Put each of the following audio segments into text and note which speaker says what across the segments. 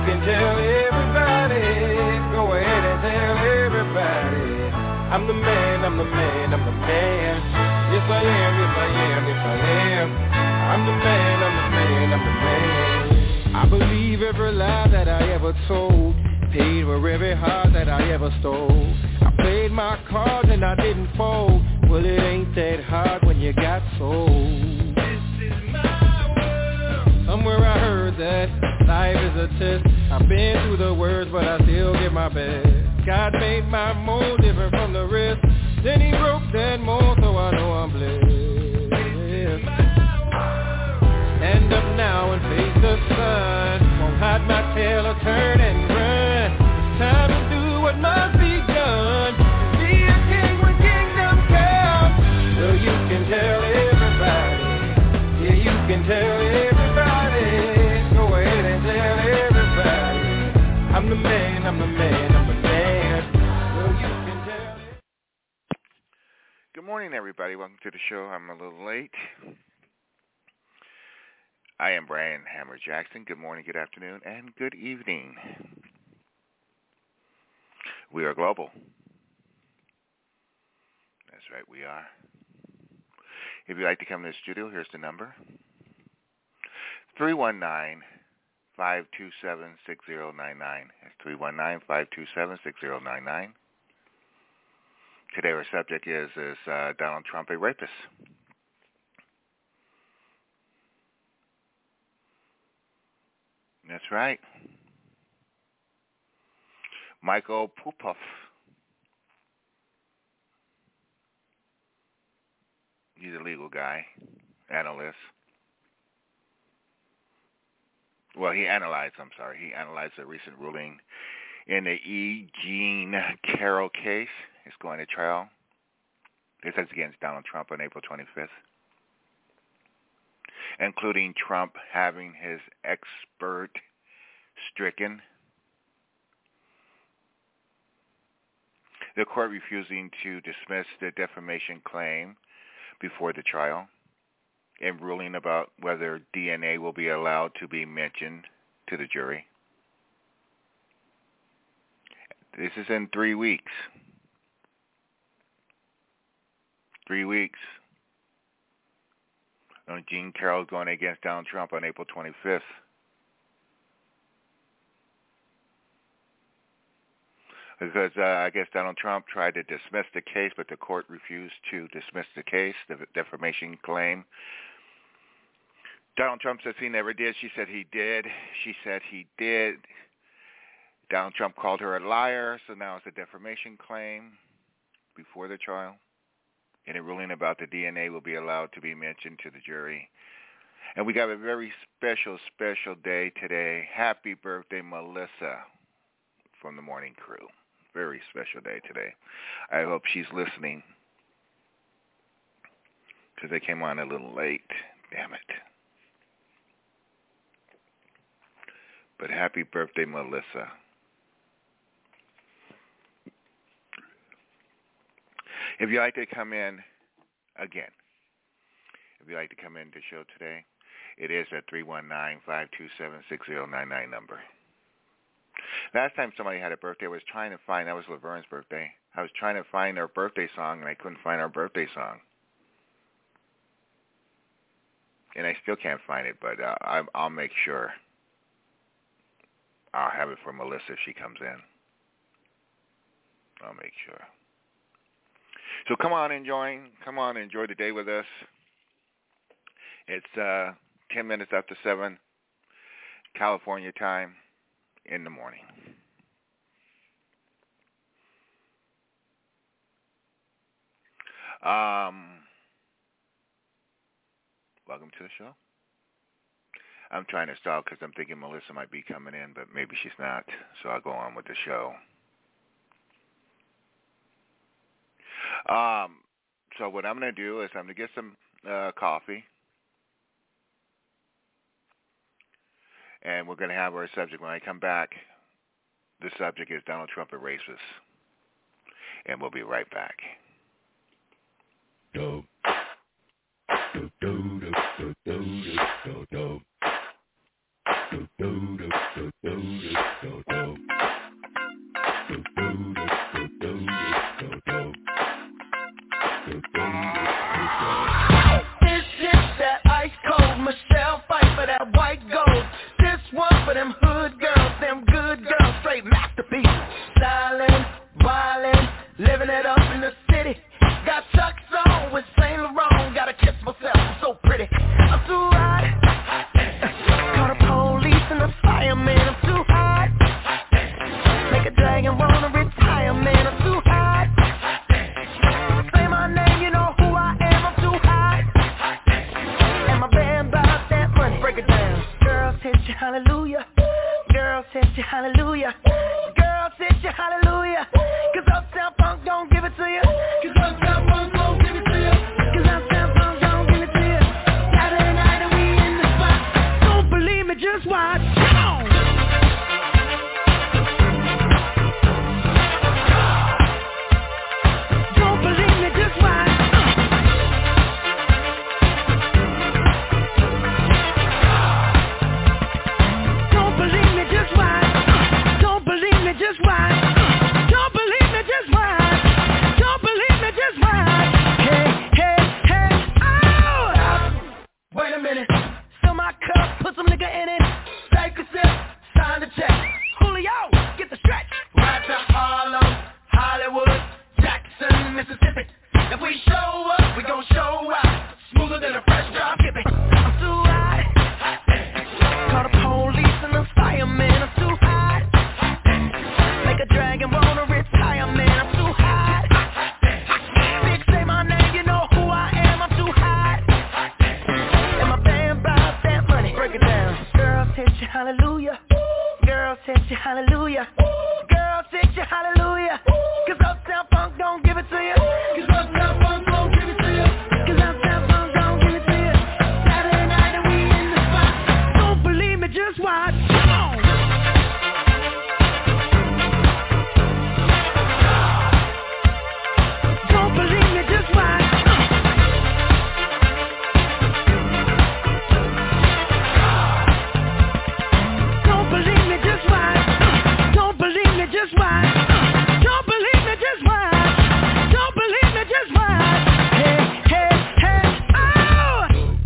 Speaker 1: can tell everybody. Go ahead and tell everybody. I'm the man, I'm the man, I'm the man. Yes I am, yes I am, yes I am. I'm the man, I'm the man, I'm the man. I believe every lie that I ever told. Paid for every heart that I ever stole. I played my cards and I didn't fold. Well, it ain't that hard when you got sold. This is my world. Somewhere I heard that life is a test. I've been through the worst, but I still give my best. God made my mold different from the rest. Then he broke that mold, so I know I'm blessed. Stand up now and face the sun. Won't hide my tail or turn and run. It's time to do what must be done. Be a king when kingdom comes. Well, you can tell everybody. Yeah, you can tell everybody. Go ahead and tell everybody. I'm the man, I'm the man, I'm the man. Well, you can tell it.
Speaker 2: Good morning, everybody. Welcome to the show. I'm a little late. I am Brian Hammer Jackson. Good morning, good afternoon, and good evening. We are global. That's right, we are. If you'd like to come to the studio, here's the number. 319-527-6099. That's 319-527-6099. Today our subject is Donald Trump a rapist? That's right. Michael Popoff. He's a legal guy, analyst. Well, he analyzed the recent ruling in the E. Jean Carroll case. It's going to trial. This is against Donald Trump on April 25th. Including Trump having his expert stricken, the court refusing to dismiss the defamation claim before the trial, and ruling about whether DNA will be allowed to be mentioned to the jury. This is in 3 weeks. 3 weeks. Jean Carroll going against Donald Trump on April 25th. Because I guess Donald Trump tried to dismiss the case, but the court refused to dismiss the case, the defamation claim. Donald Trump says he never did. She said he did. She said he did. Donald Trump called her a liar, so now it's a defamation claim before the trial. And a ruling about the DNA will be allowed to be mentioned to the jury. And we got a very special day today. Happy birthday, Melissa, from the morning crew. Very special day today. I hope she's listening, because they came on a little late. Damn it. But happy birthday, Melissa. If you'd like to come in, again, if you'd like to come in to the show today, it is at 319-527-6099 number. Last time somebody had a birthday, I was trying to find, that was Laverne's birthday. I was trying to find our birthday song, and I couldn't find our birthday song. And I still can't find it, but I'll make sure. I'll have it for Melissa if she comes in. I'll make sure. So come on and enjoy the day with us. It's 10 minutes after 7, California time, in the morning. Welcome to the show. I'm trying to stall because I'm thinking Melissa might be coming in, but maybe she's not, so I'll go on with the show. So what I'm going to do is I'm going to get some coffee, and we're going to have our subject. When I come back, the subject is Donald Trump a racist, and we'll be right back.
Speaker 3: Do, do, do, do, do, do, do, do. Do, do, do, do, do.
Speaker 1: This is that ice cold Michelle fight for that white gold. This one for them hood girls, them good girls, straight masterpieces. Stylin', wildin', living it up in the city. Got Chuck's on with Saint Laurent. Gotta kiss myself, I'm so pretty. I'm too hot. Call the police and the fireman. I'm too hot. Make a dragon wanna retire, man. I'm too hot. Say my name, you know who I am. I'm too hot. And my band bought that money. Break it down. Girls hit you, hallelujah. Girls hit you, hallelujah. Girls hit you, hallelujah. Cause Uptown Funk don't give it to you. Cause Uptown Funk don't give it to you. Cause Uptown Funk don't give it to you. Saturday night and we in the spot. Don't believe me, just watch. Come on. Don't believe me, just watch. Don't believe me, just watch. Don't believe me, just watch. Don't believe me, just watch. Don't believe me, just watch. Hey, hey, hey, oh! Wait a minute. Fill my cup, put some nigga in it. Take a sip, sign the check. Julio, get the stretch. Right to Harlem, Hollywood, Jackson, Mississippi. If we show up, we gon' show out. Smoother than a fresh drop hippie. I'm too hot. Call the police and the fireman. I'm too hot. Make a dragon wanna retire, man. I'm too hot. Bitch, say my name, you know who I am. I'm too hot. And my band bought that money. Break it down. Girls hit you, hallelujah. Girls hit you, hallelujah. Girls hit you, hallelujah. Cause Uptown Funk don't give it to you. Cause Uptown Funk don't give it to you. Cause Uptown Funk don't give it to you. Saturday night and we in the spot. Don't believe me, just watch. Come on. Don't believe me, just watch. Don't believe me, just watch. Don't believe me, just watch. Don't believe me, just watch. Don't believe me, just watch. Hey, hey, hey, oh!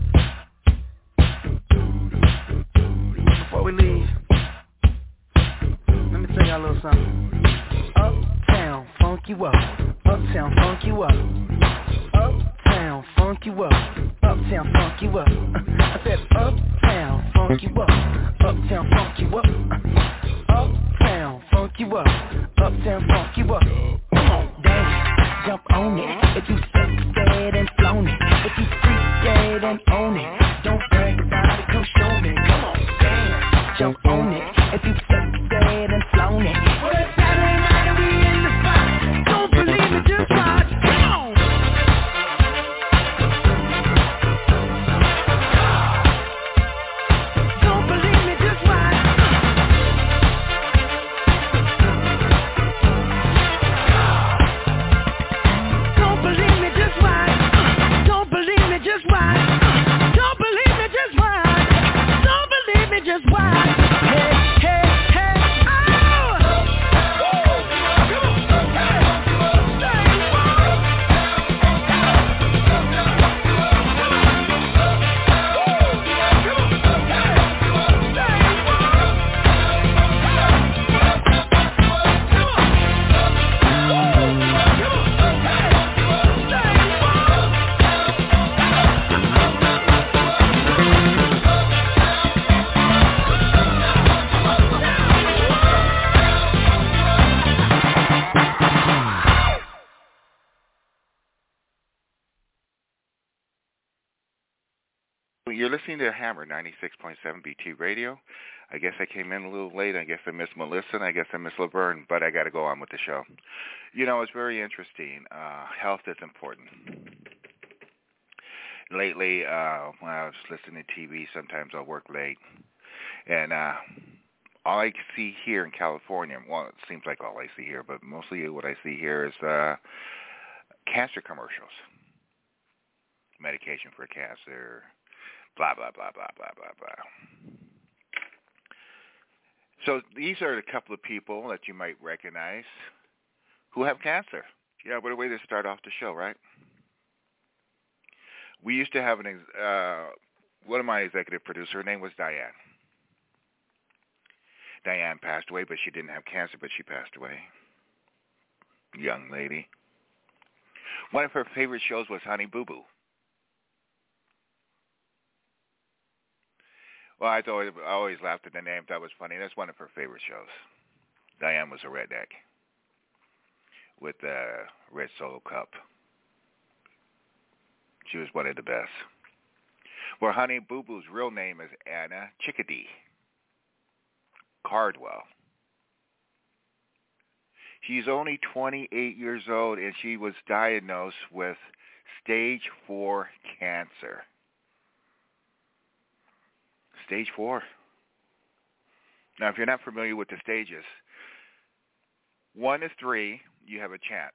Speaker 1: Before we leave, let me tell y'all a little something. Uptown, funk you up. Uptown, funk you up. Uptown, funk you up. Uptown, funk you up. I said uptown, funk you up. Uptown, funk you up. Uptown, funk you up. Uptown, funk you up. Come on, dance, jump on it. If you scared and flown it. If you freak and own it. Don't brag about it, come show me. Come on, dance, jump on it. If you scared and flown it. Well, it's Saturday night and we in the spot. Don't believe it, just watch. Come on. Don't believe me, just watch. Don't believe me, just watch. Don't believe me, just watch. Don't believe me, just watch. Don't believe me, just watch. Hey, hey, hey, oh!
Speaker 2: You're listening to Hammer 96.7 BT Radio. I guess I came in a little late. I guess I missed Melissa, and I guess I missed Laverne, but I got to go on with the show. You know, it's very interesting. Health is important. Lately, when I was listening to TV, sometimes I'll work late, and all I see here in California, well, it seems like all I see here, but mostly what I see here is cancer commercials. Medication for cancer, blah, blah, blah, blah, blah, blah, blah. So these are a couple of people that you might recognize who have cancer. Yeah, what a way to start off the show, right? We used to have one of my executive producers, her name was Diane. Diane passed away, but she didn't have cancer, but she passed away. Young lady. One of her favorite shows was Honey Boo Boo. Well, I always laughed at the name. That was funny. That's one of her favorite shows. Diane was a redneck with a red Solo cup. She was one of the best. Well, Honey Boo Boo's real name is Anna Chickadee Cardwell. She's only 28 years old, and she was diagnosed with stage 4 cancer. Stage 4. Now, if you're not familiar with the stages, 1 to 3, you have a chance.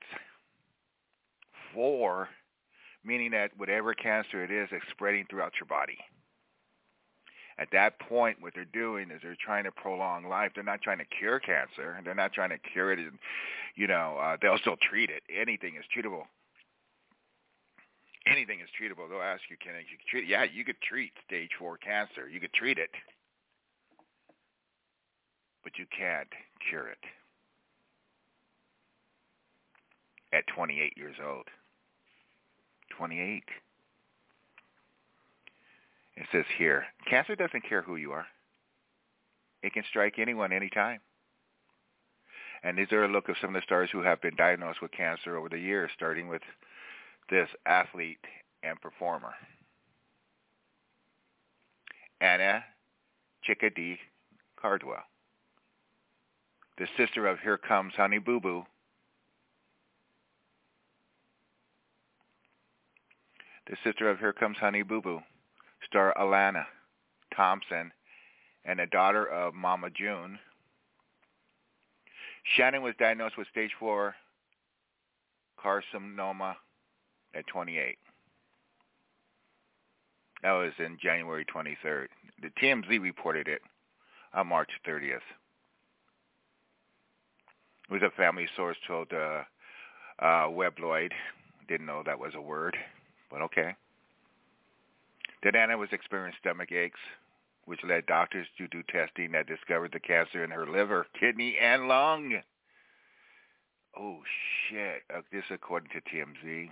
Speaker 2: 4, meaning that whatever cancer it is, it's spreading throughout your body. At that point, what they're doing is they're trying to prolong life. They're not trying to cure cancer. They're not trying to cure it. And, they'll still treat it. Anything is treatable. Anything is treatable. They'll ask you, can you treat it? Yeah, you could treat stage 4 cancer. You could treat it. But you can't cure it. At 28 years old. 28. It says here, cancer doesn't care who you are. It can strike anyone, anytime. And these are a look of some of the stars who have been diagnosed with cancer over the years, starting with this athlete and performer. Anna Chickadee Cardwell, the sister of Here Comes Honey Boo Boo. The sister of Here Comes Honey Boo Boo, star Alana Thompson, and a daughter of Mama June. Shannon was diagnosed with stage 4 carcinoma at 28. That was in January 23rd. The TMZ reported it on March 30th. It was a family source told Webloid. Didn't know that was a word, but okay. That Anna was experiencing stomach aches, which led doctors to do testing that discovered the cancer in her liver, kidney, and lung. Oh, shit. This according to TMZ.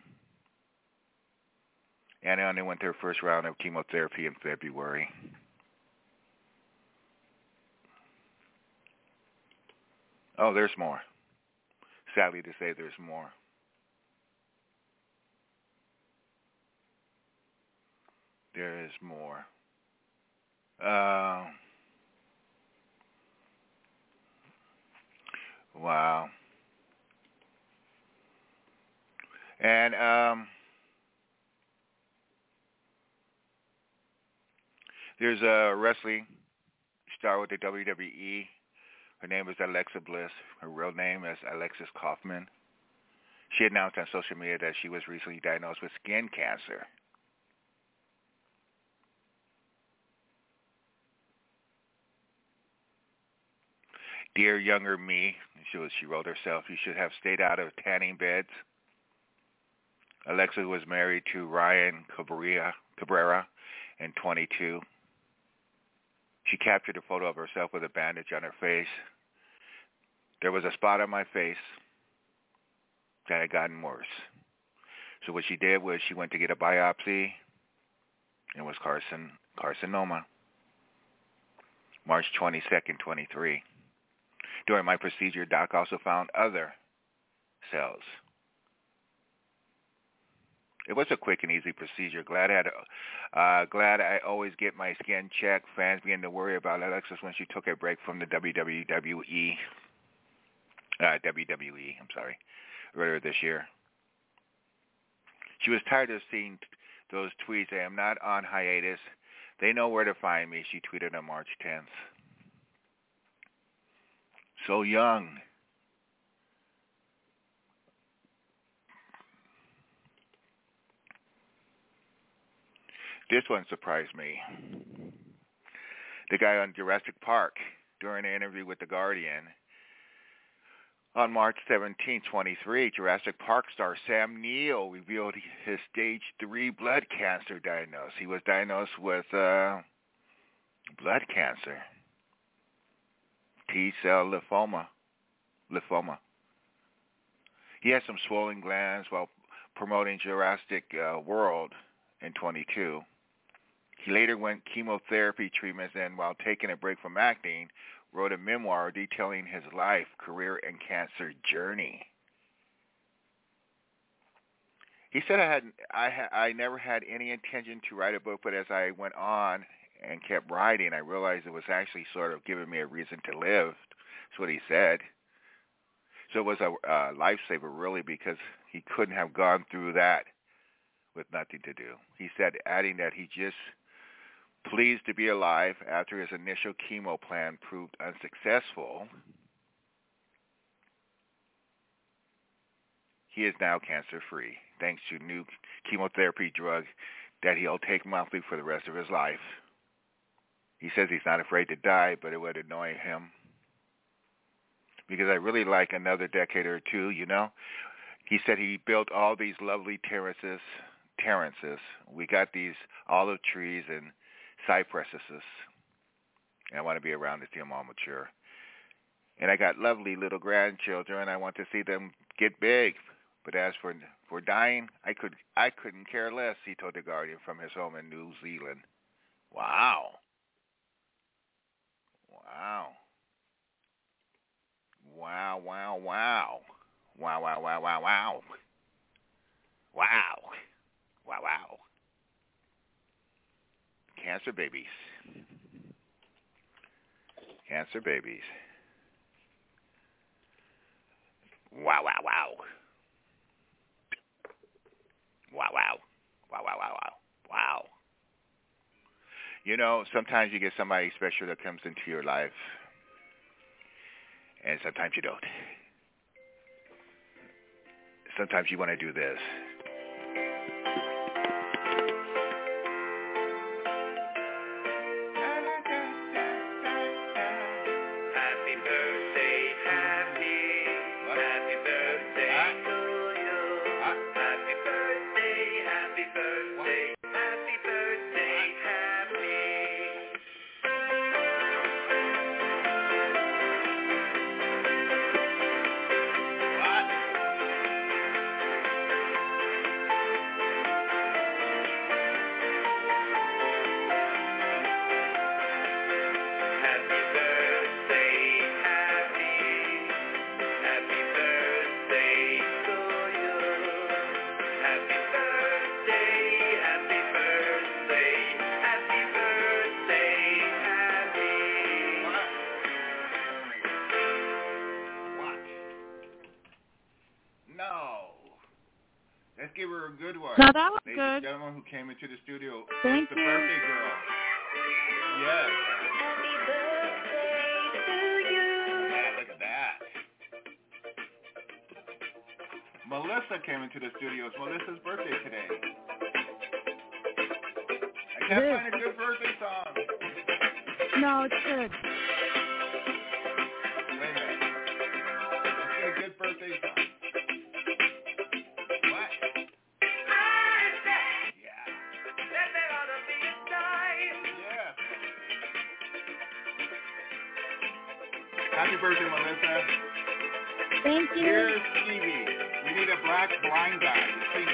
Speaker 2: Anna only went through her first round of chemotherapy in February. Oh, there's more. Sadly to say, there's more. There is more. Wow. And there's a wrestling star with the WWE. Her name is Alexa Bliss. Her real name is Alexis Kaufman. She announced on social media that she was recently diagnosed with skin cancer. Dear younger me, she wrote herself, you should have stayed out of tanning beds. Alexa was married to Ryan Cabrera in 22. She captured a photo of herself with a bandage on her face. There was a spot on my face that had gotten worse. So what she did was she went to get a biopsy. It was carcinoma. March 22nd, 23. During my procedure, Doc also found other cells. It was a quick and easy procedure. Glad I always get my skin checked. Fans began to worry about Alexis when she took a break from the WWE, earlier this year. She was tired of seeing those tweets. I am not on hiatus. They know where to find me, she tweeted on March 10th. So young. This one surprised me. The guy on Jurassic Park, during an interview with The Guardian. On March 17, 23, Jurassic Park star Sam Neill revealed his stage 3 blood cancer diagnosis. He was diagnosed with blood cancer, T-cell lymphoma. He had some swollen glands while promoting Jurassic World in 22. He later went chemotherapy treatments and, while taking a break from acting, wrote a memoir detailing his life, career, and cancer journey. He said, I never had any intention to write a book, but as I went on and kept writing, I realized it was actually sort of giving me a reason to live. That's what he said. So it was a lifesaver, really, because he couldn't have gone through that with nothing to do. He said, adding that he just pleased to be alive after his initial chemo plan proved unsuccessful. He is now cancer-free, thanks to new chemotherapy drug that he'll take monthly for the rest of his life. He says he's not afraid to die, but it would annoy him. Because I really like another decade or two, you know. He said he built all these lovely terraces. We got these olive trees and cypresses, and I want to be around to see them all mature. And I got lovely little grandchildren. I want to see them get big. But as for dying, I couldn't care less, he told The Guardian from his home in New Zealand. Wow. Wow. Wow, wow, wow. Wow, wow, wow, wow, wow. Wow. Wow, wow. Cancer babies. Cancer babies. Wow, wow, wow. Wow, wow. Wow, wow, wow, wow. Wow. You know, sometimes you get somebody special that comes into your life, and sometimes you don't. Sometimes you want to do this. Give her a good one.
Speaker 3: No, that was
Speaker 2: Ladies
Speaker 3: good.
Speaker 2: and gentlemen who came into the studio,
Speaker 3: Thank
Speaker 2: the
Speaker 3: you.
Speaker 2: birthday girl. Yes.
Speaker 4: Happy birthday to you.
Speaker 2: Yeah, look at that. Melissa came into the studio. It's Melissa's birthday today. I can't find a good birthday song.
Speaker 3: No, it's good.
Speaker 2: Wait a minute. Let's get a good birthday song. Happy birthday, Melissa.
Speaker 3: Thank you.
Speaker 2: Here's Stevie. We need a black blind guy to sing it.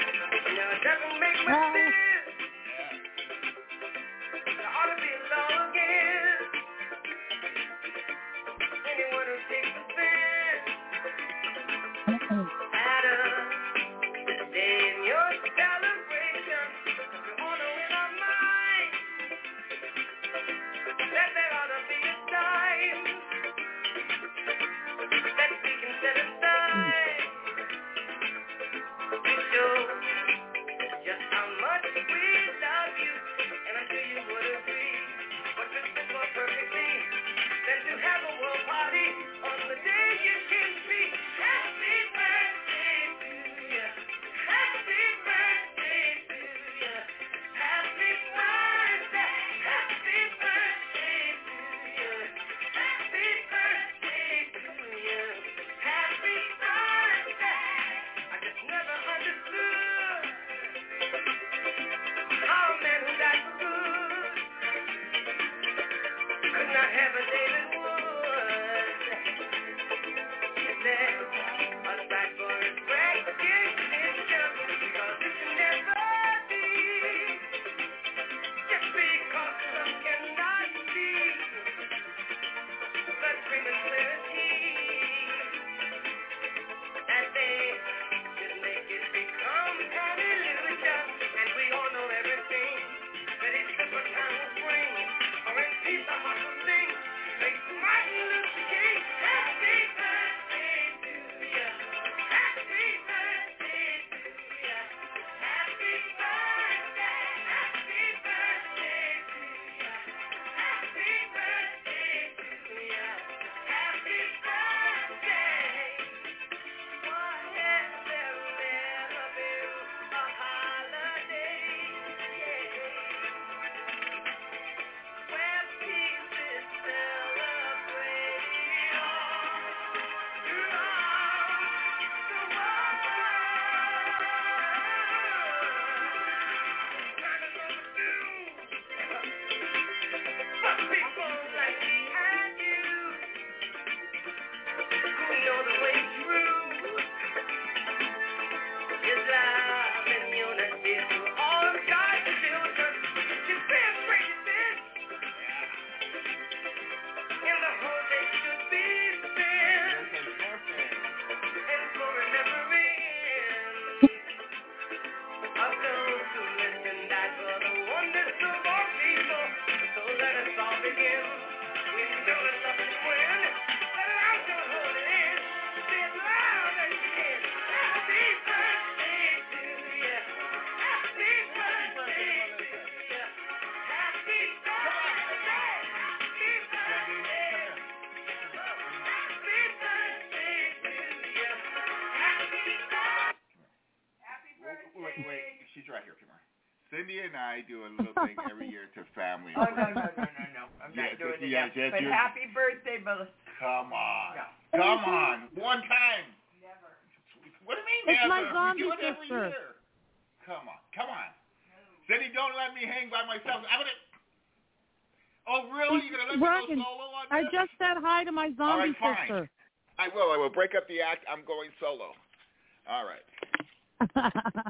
Speaker 2: Cindy and I do a little thing every year to family.
Speaker 5: Oh, no. I'm not doing it yet. But happy birthday, Melissa.
Speaker 2: Come on.
Speaker 5: No.
Speaker 2: Come on. One time.
Speaker 5: Never.
Speaker 2: What do you mean
Speaker 3: It's
Speaker 2: never?
Speaker 3: my zombie
Speaker 2: we do it every
Speaker 3: sister.
Speaker 2: year. Come on. Cindy, don't let me hang by myself. I'm going to... Oh, really? You're going to let me
Speaker 3: Ryan,
Speaker 2: go solo on
Speaker 3: I
Speaker 2: this?
Speaker 3: just said hi to my
Speaker 2: All
Speaker 3: zombie
Speaker 2: right, fine.
Speaker 3: sister.
Speaker 2: I will break up the act. I'm going solo. All right.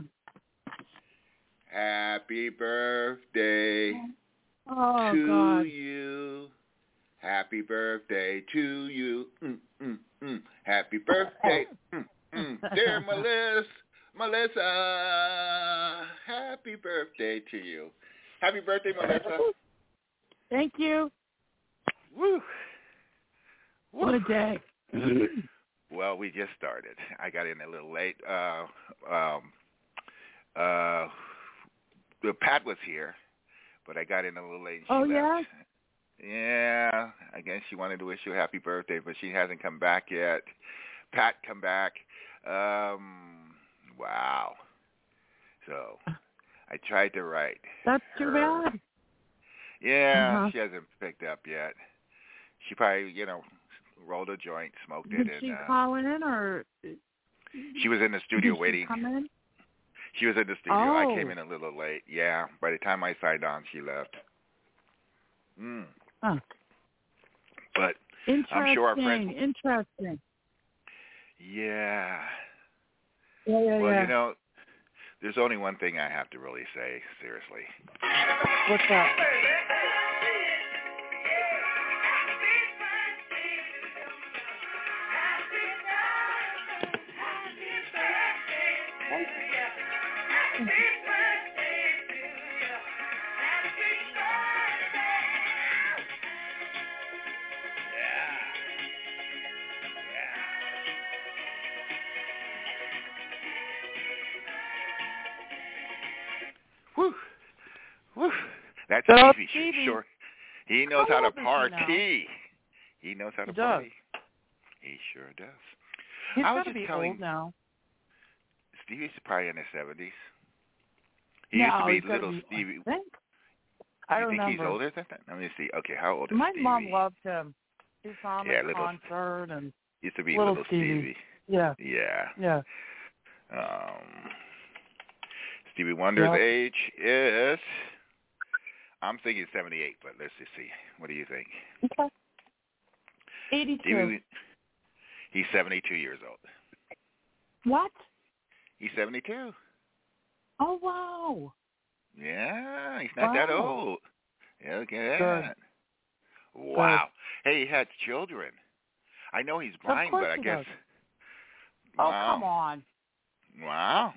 Speaker 2: Happy birthday to
Speaker 3: God.
Speaker 2: you. Happy birthday to you. Happy birthday, dear Melissa. Happy birthday to you. Happy birthday, Melissa.
Speaker 3: Thank you.
Speaker 2: Woo.
Speaker 3: What a day.
Speaker 2: Well, we just started. I got in a little late. Pat was here, but I got in a little late. And she left. Yeah, I guess she wanted to wish you a happy birthday, but she hasn't come back yet. Pat, come back. Wow. So I tried to write.
Speaker 3: That's too bad.
Speaker 2: Yeah, she hasn't picked up yet. She probably, rolled a joint, smoked it.
Speaker 3: Did she call in or?
Speaker 2: She was in the studio
Speaker 3: did
Speaker 2: waiting.
Speaker 3: She come in?
Speaker 2: She was in the studio.
Speaker 3: Oh.
Speaker 2: I came in a little late. Yeah, by the time I signed on, she left.
Speaker 3: Huh.
Speaker 2: But I'm sure our friends...
Speaker 3: Interesting.
Speaker 2: Yeah.
Speaker 3: Well,
Speaker 2: there's only one thing I have to really say, seriously.
Speaker 3: What's that?
Speaker 2: Whew. That's Stevie. Sure. He knows how to party. He knows how to party. He sure does.
Speaker 3: He's got to be old now.
Speaker 2: Stevie's probably in his 70s. He used to be little Stevie.
Speaker 3: I
Speaker 2: you
Speaker 3: remember.
Speaker 2: think he's older than that? Let me see. Okay, how old is
Speaker 3: My
Speaker 2: Stevie?
Speaker 3: mom loved him. He saw him at a concert and
Speaker 2: used to be little Stevie.
Speaker 3: Yeah.
Speaker 2: Stevie Wonder's age is, I'm thinking 78, but let's just see. What do you think?
Speaker 3: Okay. 82.
Speaker 2: He's 72 years old.
Speaker 3: What?
Speaker 2: He's 72.
Speaker 3: Oh, wow.
Speaker 2: Yeah, he's not that old. Yeah, look at that.
Speaker 3: Good.
Speaker 2: Wow. Hey, he had children. I know he's blind, but I guess...
Speaker 3: Wow. Oh, come on.
Speaker 2: Wow.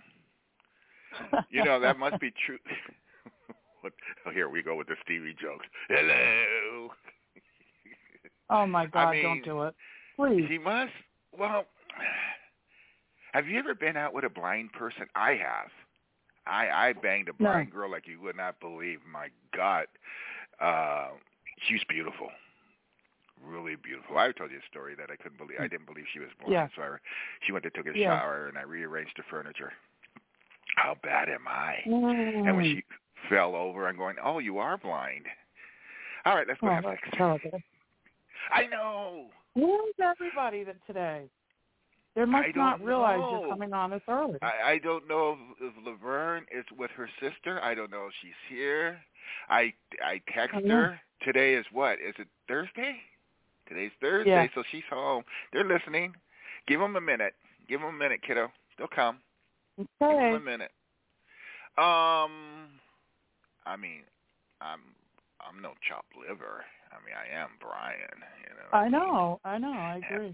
Speaker 2: That must be true. Here we go with the Stevie jokes. Hello.
Speaker 3: Oh, my God, don't do it. Please.
Speaker 2: He must. Well, have you ever been out with a blind person? I have. I banged a blind girl like you would not believe. My God. She's beautiful. Really beautiful. I told you a story that I couldn't believe. I didn't believe she was blind.
Speaker 3: Yeah.
Speaker 2: So she went to take a shower, and I rearranged the furniture. How bad am I? And when she fell over, I'm going, oh, you are blind. All right, let's go have sex.
Speaker 3: Terrible.
Speaker 2: I know.
Speaker 3: Where's everybody today? They must not realize you're coming on this early.
Speaker 2: I don't know if Laverne is with her sister. I don't know if she's here. I text her. Today is what? Is it Thursday? Today's Thursday, so she's home. They're listening. Give them a minute. Give them a minute, kiddo. They'll come.
Speaker 3: Okay.
Speaker 2: Give them a minute. I mean, I'm no chopped liver. I mean, I am Brian.
Speaker 3: I know. I agree.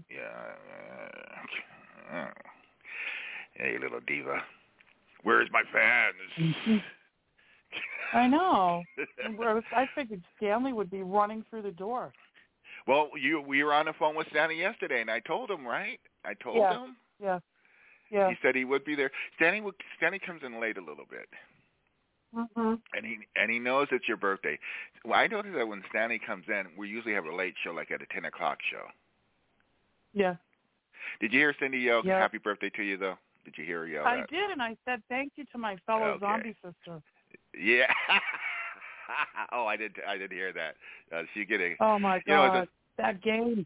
Speaker 2: Hey, little diva. Where's my fans?
Speaker 3: I know. I figured Stanley would be running through the door.
Speaker 2: Well, we were on the phone with Stanley yesterday, and I told him, right? I told him.
Speaker 3: Yeah.
Speaker 2: He said he would be there. Stanley comes in late a little bit.
Speaker 3: Mm-hmm.
Speaker 2: And he knows it's your birthday. Well, I noticed that when Stanley comes in, we usually have a late show, like at a 10 o'clock show.
Speaker 3: Yeah.
Speaker 2: Did you hear Cindy yell happy birthday to you, though? Did you hear her yell
Speaker 3: I
Speaker 2: that?
Speaker 3: did, and I said thank you to my fellow zombie sister.
Speaker 2: Yeah. Oh, I didn't hear that. She getting.
Speaker 3: Oh my God, that game.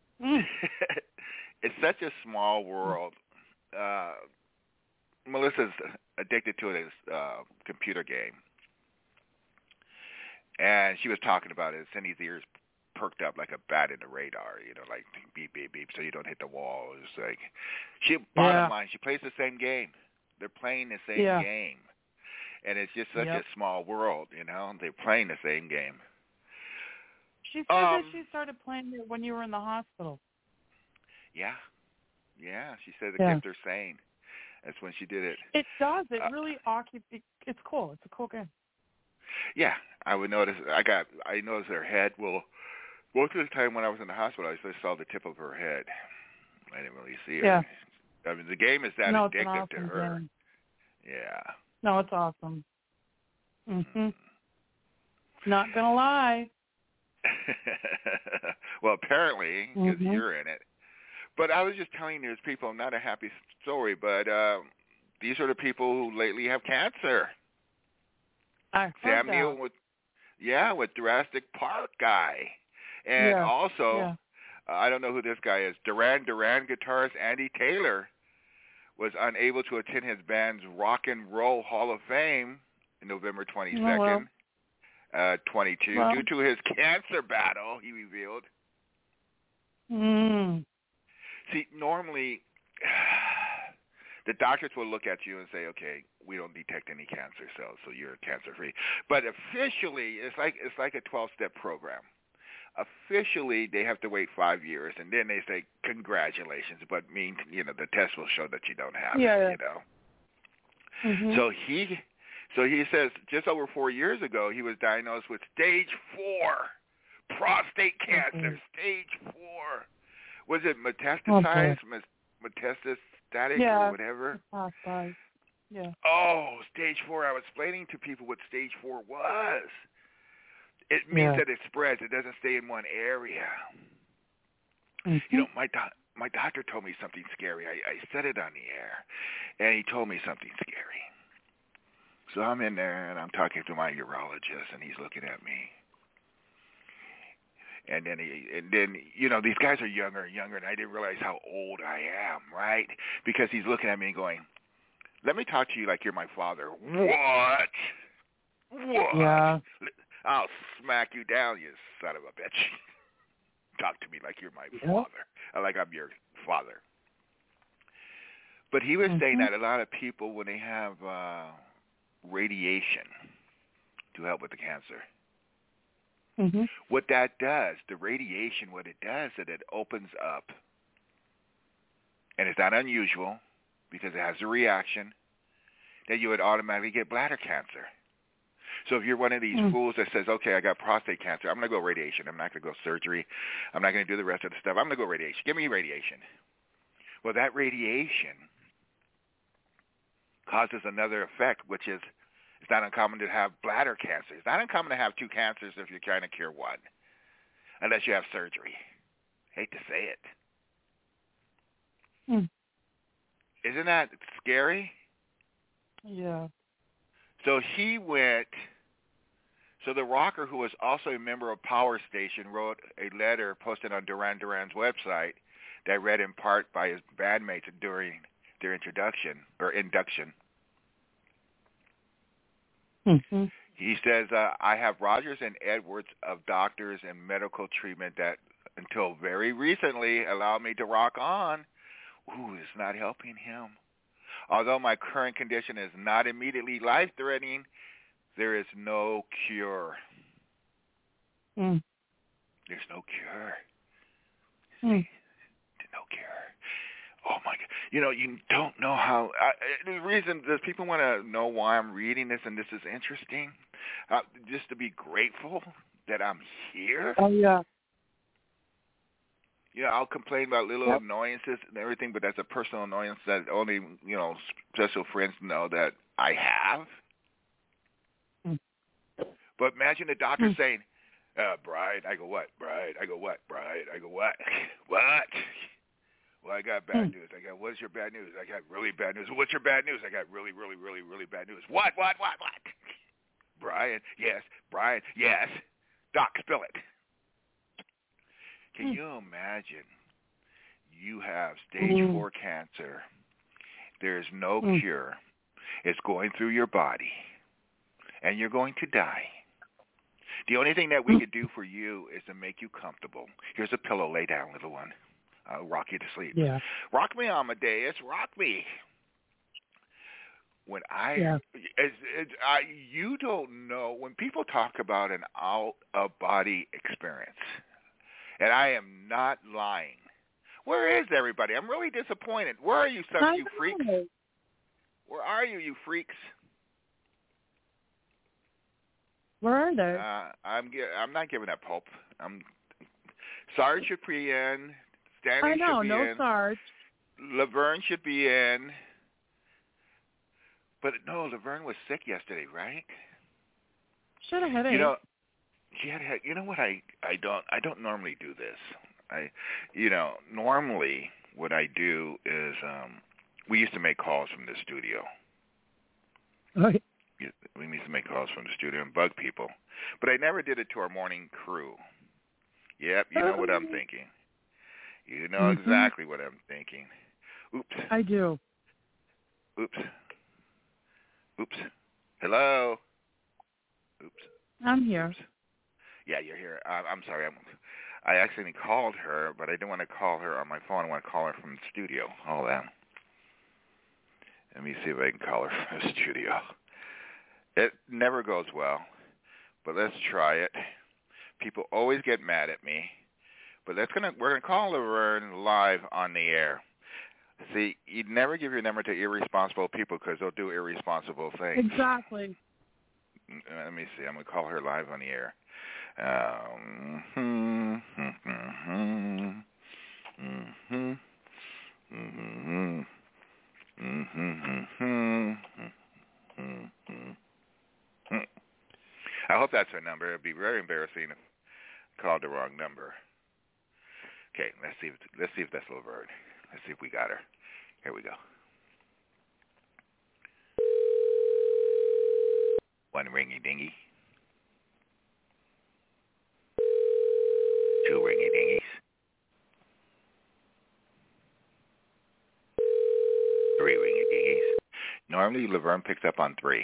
Speaker 2: It's such a small world. Melissa's addicted to this computer game, and she was talking about it. Cindy's ears perked up like a bat in the radar, like beep, beep, beep, so you don't hit the wall. It's like, bottom line, she plays the same game. They're playing the same game. And it's just such a small world, They're playing the same game.
Speaker 3: She said that she started playing it when you were in the hospital.
Speaker 2: Yeah. Yeah, she said it kept her sane. That's when she did it.
Speaker 3: It does. It really occupies. It's cool. It's a cool game.
Speaker 2: Yeah, I would notice. I noticed her head. Well, most of the time when I was in the hospital, I just saw the tip of her head. I didn't really see her.
Speaker 3: Yeah.
Speaker 2: I mean, the game is that addictive
Speaker 3: awesome
Speaker 2: to her.
Speaker 3: Game.
Speaker 2: Yeah.
Speaker 3: No, it's awesome. Not gonna lie.
Speaker 2: Well, apparently, because you're in it. But I was just telling these people, not a happy story, but these are the people who lately have cancer.
Speaker 3: I heard
Speaker 2: Samuel
Speaker 3: that.
Speaker 2: with Jurassic Park guy. And also, I don't know who this guy is, Duran Duran guitarist Andy Taylor was unable to attend his band's Rock and Roll Hall of Fame on November 22nd, 22, due to his cancer battle, he revealed. See, normally the doctors will look at you and say, okay, we don't detect any cancer cells, so you're cancer-free. But officially, it's like a 12-step program. Officially, they have to wait 5 years, and then they say, congratulations, but the test will show that you don't have it, So he says just over 4 years ago, he was diagnosed with stage 4 prostate cancer, stage 4. Was it metastasized, metastatic, or whatever?
Speaker 3: Yeah.
Speaker 2: Oh, stage 4. I was explaining to people what stage 4 was. It means that it spreads. It doesn't stay in one area. My doctor told me something scary. I said it on the air, and he told me something scary. So I'm in there, and I'm talking to my urologist, and he's looking at me. And then these guys are younger and younger, and I didn't realize how old I am, right? Because he's looking at me and going, let me talk to you like you're my father. What?
Speaker 3: Yeah.
Speaker 2: I'll smack you down, you son of a bitch. Talk to me like you're my father, like I'm your father. But he was saying that a lot of people, when they have radiation to help with the cancer, what that does, the radiation, what it does is it opens up, and it's not unusual because it has a reaction, that you would automatically get bladder cancer. So if you're one of these fools that says, okay, I got prostate cancer, I'm going to go radiation. I'm not going to go surgery. I'm not going to do the rest of the stuff. I'm going to go radiation. Give me radiation. Well, that radiation causes another effect, which is it's not uncommon to have bladder cancer. It's not uncommon to have 2 cancers if you're trying to cure one, unless you have surgery. Hate to say it. Isn't that scary?
Speaker 3: Yeah.
Speaker 2: So he went, so the rocker, who was also a member of Power Station, wrote a letter posted on Duran Duran's website that read in part by his bandmates during their induction. He says, I have Rogers and Edwards of doctors and medical treatment that until very recently allowed me to rock on. Ooh, it's not helping him. Although my current condition is not immediately life-threatening, there is no cure. There's no cure. There's no cure. Oh, my God. You don't know how. The reason, does people want to know why I'm reading this and this is interesting? Just to be grateful that I'm here?
Speaker 3: Oh, yeah.
Speaker 2: I'll complain about little annoyances and everything, but that's a personal annoyance that only, special friends know that I have. But imagine the doctor saying, Bride, I go, what? Bride, I go, what? Bride, I go, what? What? Well, I got bad news. I got, what's your bad news? I got really bad news. What's your bad news? I got really, really, really, really bad news. What? Brian. Yes, Brian. Yes. Doc, spill it. Can you imagine? You have stage 4 cancer. There's no cure. It's going through your body, and you're going to die. The only thing that we could do for you is to make you comfortable. Here's a pillow. Lay down, little one. I'll rock you to sleep.
Speaker 3: Yeah.
Speaker 2: Rock me, Amadeus. Rock me. When you don't know, when people talk about an out-of-body experience, and I am not lying. Where is everybody? I'm really disappointed. Where are you, you freaks? Where are you, you freaks?
Speaker 3: Where are they?
Speaker 2: I'm not giving up hope. Sarge should be in. Stanley should be in.
Speaker 3: No Sarge.
Speaker 2: Laverne should be in. But no, Laverne was sick yesterday, right?
Speaker 3: Should have had it.
Speaker 2: You know what? I don't normally do this. Normally what I do is we used to make calls from the studio.
Speaker 3: Okay.
Speaker 2: We used to make calls from the studio and bug people, but I never did it to our morning crew. Yep, you know what I'm thinking. You know exactly what I'm thinking. Oops.
Speaker 3: I do.
Speaker 2: Oops. Hello. Oops.
Speaker 3: I'm here.
Speaker 2: Oops. Yeah, you're here. I'm sorry. I accidentally called her, but I didn't want to call her on my phone. I want to call her from the studio. Hold on. Let me see if I can call her from the studio. It never goes well, but let's try it. People always get mad at me, but we're gonna call Laverne live on the air. See, you'd never give your number to irresponsible people because they'll do irresponsible things.
Speaker 3: Exactly.
Speaker 2: Let me see. I'm gonna call her live on the air. I hope that's her number. It'd be very embarrassing if I called the wrong number. Okay, let's see if that's Laverne. Let's see if we got her. Here we go. One ringy dingy. Two ringy dingies. Three ringy dingies. Normally Laverne picks up on 3.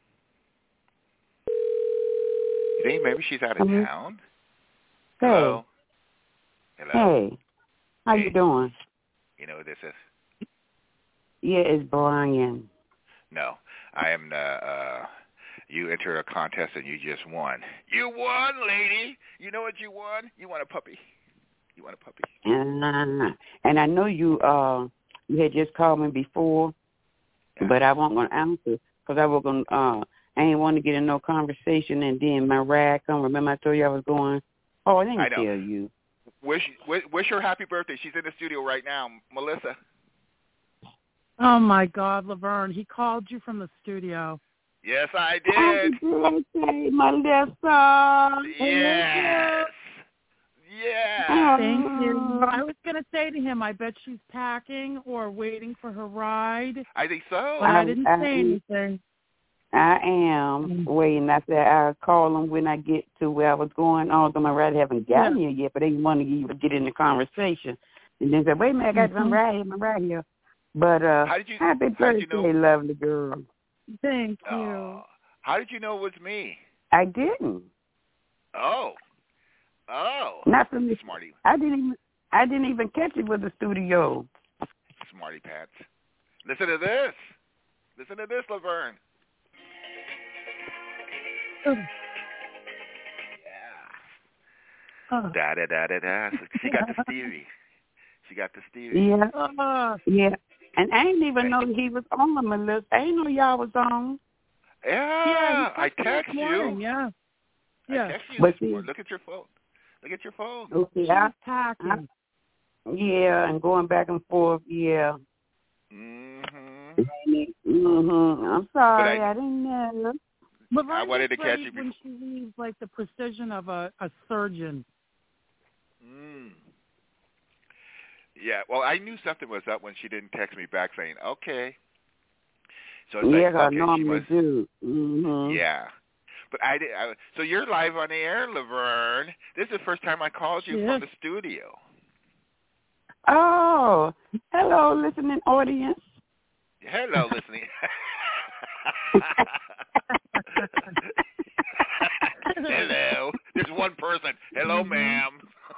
Speaker 2: You think maybe she's out of town?
Speaker 6: Hey.
Speaker 2: Hello?
Speaker 6: Hey. How you doing?
Speaker 2: You know who this is?
Speaker 6: Yeah, it's Brian.
Speaker 2: No. I am you entered a contest and you just won. You won, lady. You know what you won? You won a puppy. You won a puppy.
Speaker 6: And I know you had just called me before, but I wasn't going to answer because I ain't want to get in no conversation, and then my ride come. Remember I told you I was going? Oh, I didn't tell you.
Speaker 2: Wish her happy birthday. She's in the studio right now. Melissa.
Speaker 3: Oh, my God, Laverne. He called you from the studio.
Speaker 2: Yes, I did.
Speaker 6: Happy birthday, Melissa.
Speaker 2: Yes.
Speaker 3: Yeah. Thank you. I was going to say to him, I bet she's packing or waiting for her ride.
Speaker 2: I think so.
Speaker 3: But I didn't say anything.
Speaker 6: I am waiting. I said I'll call them when I get to where I was going. Although my ride haven't gotten here yet, but they want to get in the conversation. And then said, wait a minute, I got my ride here. But happy birthday, lovely girl.
Speaker 3: Thank you.
Speaker 2: How did you know it was me?
Speaker 6: I didn't.
Speaker 2: Oh.
Speaker 6: Not from the
Speaker 2: Smarty.
Speaker 6: I didn't even catch it with the studio.
Speaker 2: Smarty pants. Listen to this. Listen to this, Laverne.
Speaker 3: Yeah.
Speaker 2: Da da da da da. She got the Stevie.
Speaker 6: Yeah. And I didn't even know he was on my list. I didn't know y'all was on.
Speaker 2: Yeah, I text you.
Speaker 3: Yeah.
Speaker 2: I text you this morning. Look at your phone.
Speaker 6: Okay,
Speaker 3: packing.
Speaker 6: And going back and forth. Yeah. I'm sorry, I didn't know.
Speaker 2: I wanted to catch you
Speaker 3: when she leaves, like the precision of a surgeon.
Speaker 2: Yeah, well, I knew something was up when she didn't text me back saying, okay. So it's
Speaker 6: I normally do.
Speaker 2: Yeah. But so you're live on the air, Laverne. This is the first time I called you from the studio.
Speaker 6: Oh, hello, listening audience.
Speaker 2: Hello, listening. Hello. There's one person. Hello, ma'am.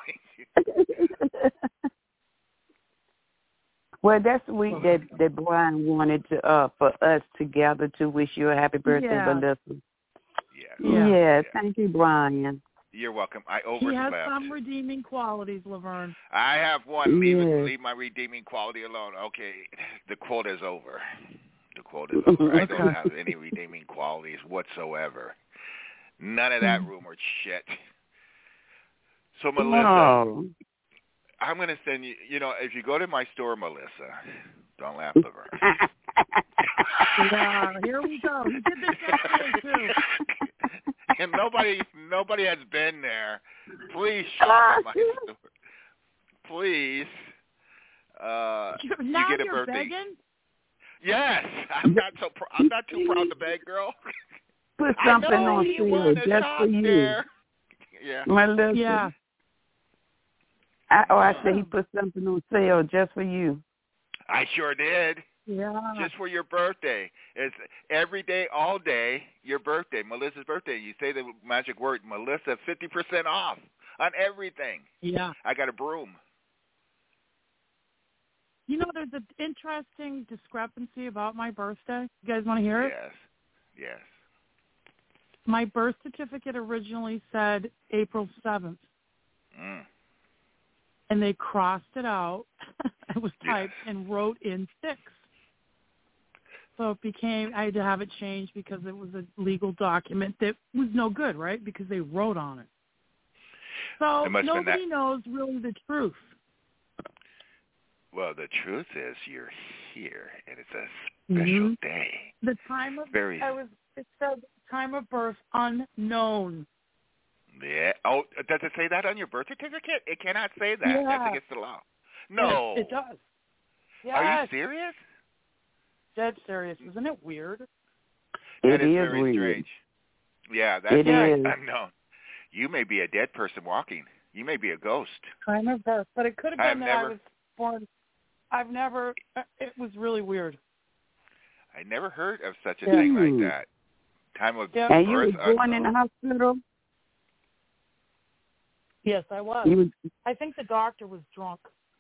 Speaker 6: Well, that's sweet that Brian wanted to for us to gather to wish you a happy birthday, Melissa. Yes, thank you, Brian.
Speaker 2: You're welcome. I overslept.
Speaker 3: He has some redeeming qualities, Laverne.
Speaker 2: I have one. Leave my redeeming quality alone. Okay, the quote is over. The quote is over. I don't have any redeeming qualities whatsoever. None of that rumored shit. So, Melissa, I'm going to send you, if you go to my store, Melissa, don't laugh, Laverne.
Speaker 3: Yeah, here we go. He did this yesterday, too.
Speaker 2: And nobody has been there. Please shop at my store. Please.
Speaker 3: Now
Speaker 2: you get a
Speaker 3: you're
Speaker 2: birthday.
Speaker 3: begging?
Speaker 2: Yes. I'm not too proud to beg, girl.
Speaker 6: Put something on sale just for you.
Speaker 2: There. Yeah.
Speaker 6: Melissa.
Speaker 3: Yeah.
Speaker 6: I said he put something on sale just for you.
Speaker 2: I sure did.
Speaker 3: Yeah.
Speaker 2: Just for your birthday. It's every day, all day, your birthday, Melissa's birthday. You say the magic word, Melissa, 50% off on everything.
Speaker 3: Yeah.
Speaker 2: I got a broom.
Speaker 3: There's an interesting discrepancy about my birthday. You guys want to hear it?
Speaker 2: Yes.
Speaker 3: My birth certificate originally said April 7th. And they crossed it out. It was typed and wrote in 6. So it became, I had to have it changed because it was a legal document that was no good, right? Because they wrote on it. So nobody knows really the truth.
Speaker 2: Well, the truth is you're here, and it's a special day.
Speaker 3: The time of it said time of birth unknown.
Speaker 2: Yeah. Oh, does it say that on your birth certificate? It cannot say that.
Speaker 3: Yeah.
Speaker 2: That's against the law. No.
Speaker 3: It does. Yes.
Speaker 2: Are you serious?
Speaker 3: Dead serious. Isn't it weird?
Speaker 2: That is very weird. Strange. Yeah, that's very unknown. You may be a dead person walking. You may be a ghost.
Speaker 3: Time of birth. But it could have been that I was born. It was really weird.
Speaker 2: I never heard of such a thing like that. Time of birth.
Speaker 6: And you were born in the hospital?
Speaker 3: Yes, I was. I think the doctor was drunk.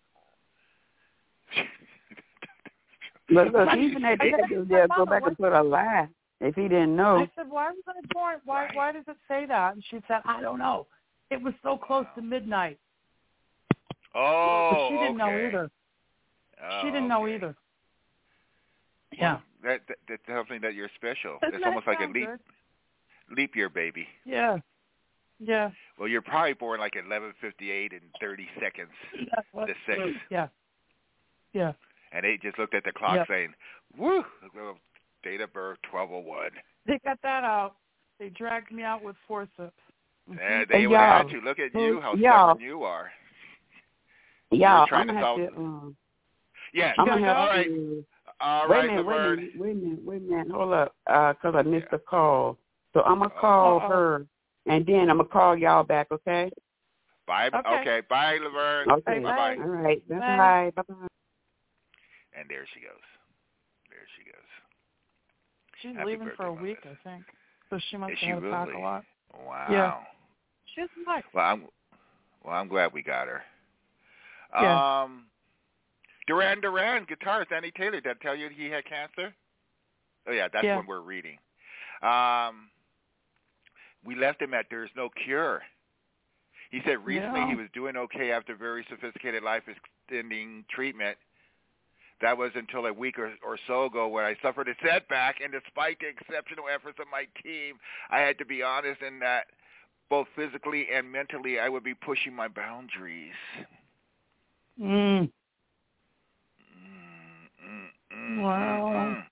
Speaker 6: But look, even at they'll go back and put a lie if he didn't know.
Speaker 3: I said, why was I born? Why does it say that? And she said, I don't know. It was so close to midnight.
Speaker 2: Oh,
Speaker 3: but she didn't know either. She didn't know either.
Speaker 2: Well, that's something that you're special. It's almost like a leap year baby.
Speaker 3: Yeah. Yeah.
Speaker 2: Well, you're probably born like at 11:58 and 30 seconds. The 6th.
Speaker 3: Yeah. Yeah.
Speaker 2: And they just looked at the clock saying, "Woo, date of birth 12:01."
Speaker 3: They got that out. They dragged me out with forceps.
Speaker 2: Yeah, they would have to. Look at you, how stubborn you are.
Speaker 6: Yeah,
Speaker 2: trying to solve. Yeah.
Speaker 6: I'm gonna have
Speaker 2: all right. All right,
Speaker 6: wait a minute. Hold up, because I missed a call. So I'm gonna call her, and then I'm gonna call y'all back. Okay.
Speaker 2: Bye. Okay. Bye, Laverne.
Speaker 6: Okay.
Speaker 2: Bye.
Speaker 6: All right. Bye. Bye.
Speaker 2: And there she goes.
Speaker 3: She's
Speaker 2: Happy
Speaker 3: leaving for a week, I think. So she must have
Speaker 2: really?
Speaker 3: Talk a lot.
Speaker 2: Wow.
Speaker 3: Yeah. She's nice.
Speaker 2: Well, I'm glad we got her.
Speaker 3: Yeah.
Speaker 2: Duran Duran, guitarist Danny Taylor. Did I tell you he had cancer? Oh yeah, that's when we're reading. We left him at There's No Cure. He said recently he was doing okay after very sophisticated life-extending treatment. That was until a week or so ago when I suffered a setback, and despite the exceptional efforts of my team, I had to be honest in that both physically and mentally I would be pushing my boundaries.
Speaker 3: Wow.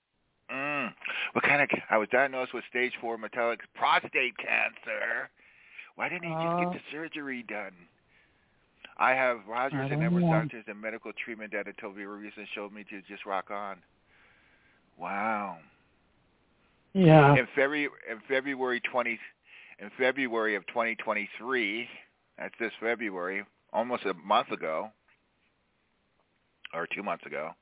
Speaker 2: I was diagnosed with stage 4 metallic prostate cancer. Why didn't he just get the surgery done? I have Rogers and Edwards doctors and medical treatment that until very recently showed me to just rock on. Wow.
Speaker 3: Yeah.
Speaker 2: In February of 2023, that's this February, almost a month ago, or 2 months ago,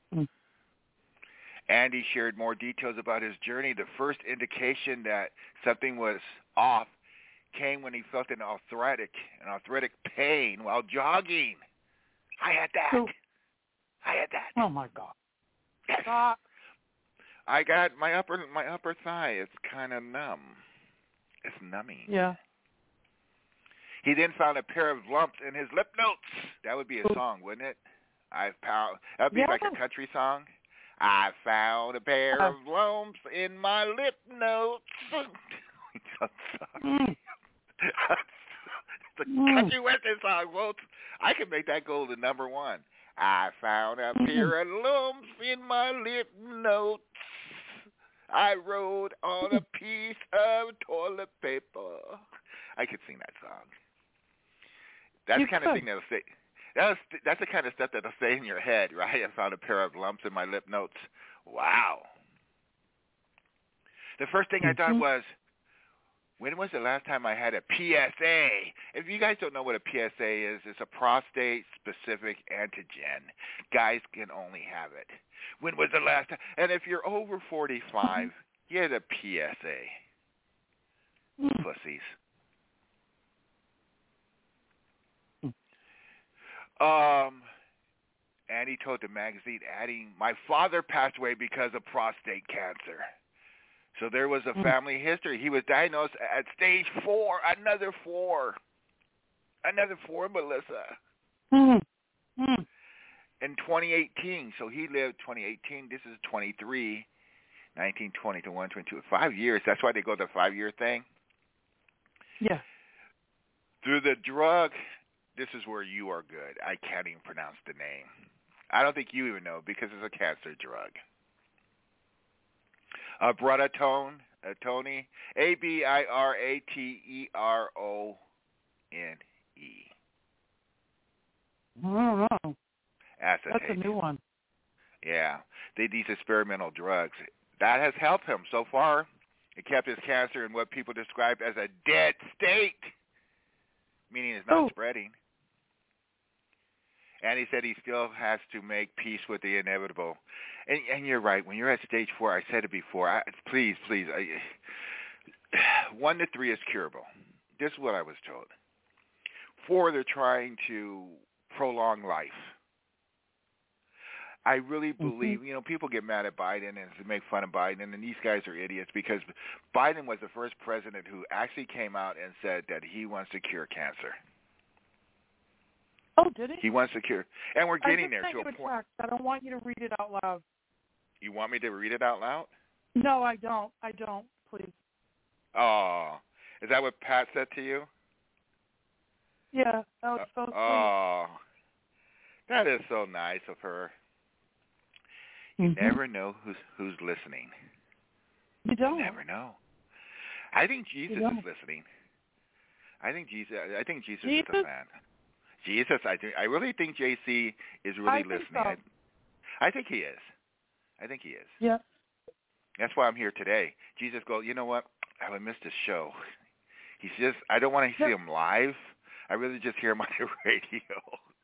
Speaker 2: Andy shared more details about his journey. The first indication that something was off came when he felt an arthritic pain while jogging. I had that.
Speaker 3: Oh my God.
Speaker 2: Yes. I got my upper thigh. It's kind of numb. It's numbing.
Speaker 3: Yeah.
Speaker 2: He then found a pair of lumps in his lip notes. That would be a song, wouldn't it? That'd be like a country song. I found a pair of lumps in my lip notes. It's a country western song, folks. I can make that go to number one. I found a pair of lumps in my lip notes. I wrote on a piece of toilet paper. I could sing that song. That's the kind of thing that'll stay. That's the kind of stuff that'll stay in your head, right? I found a pair of lumps in my lip notes. Wow. The first thing I thought was, when was the last time I had a PSA? If you guys don't know what a PSA is, it's a prostate-specific antigen. Guys can only have it. When was the last time? And if you're over 45, get a PSA. Pussies. Andy told the magazine, adding, my father passed away because of prostate cancer. So there was a family history. He was diagnosed at stage 4, another 4, Melissa. In 2018, so he lived 2018. This is 23, 19, 20, 21, 22, 5 years. That's why they go the 5-year thing.
Speaker 3: Yeah.
Speaker 2: Through the drug, this is where you are good. I can't even pronounce the name. I don't think you even know because it's a cancer drug. Abiraterone, Abiraterone.
Speaker 3: I don't know.
Speaker 2: Acetate.
Speaker 3: That's a new one.
Speaker 2: Yeah. These experimental drugs. That has helped him so far. It kept his cancer in what people describe as a dead state, meaning it's not spreading. And he said he still has to make peace with the inevitable. And you're right. When you're at stage 4, I said it before. Please, 1 to 3 is curable. This is what I was told. 4, they're trying to prolong life. I really believe, people get mad at Biden and make fun of Biden, and these guys are idiots because Biden was the first president who actually came out and said that he wants to cure cancer.
Speaker 3: Oh, did he?
Speaker 2: He wants to cure. And we're getting there to a point.
Speaker 3: I don't want you to read it out loud.
Speaker 2: You want me to read it out loud?
Speaker 3: No, I don't. Please.
Speaker 2: Oh. Is that what Pat said to you?
Speaker 3: Yeah, that was so sweet.
Speaker 2: Oh. That is so nice of her. You never know who's listening.
Speaker 3: You don't.
Speaker 2: You never know. I think Jesus is listening. I think Jesus is a fan. Jesus, I really think JC is really listening.
Speaker 3: So.
Speaker 2: I think he is.
Speaker 3: Yeah.
Speaker 2: That's why I'm here today. Jesus goes, you know what? I would miss this show. He's just, I don't want to see him live. I really just hear him on the radio.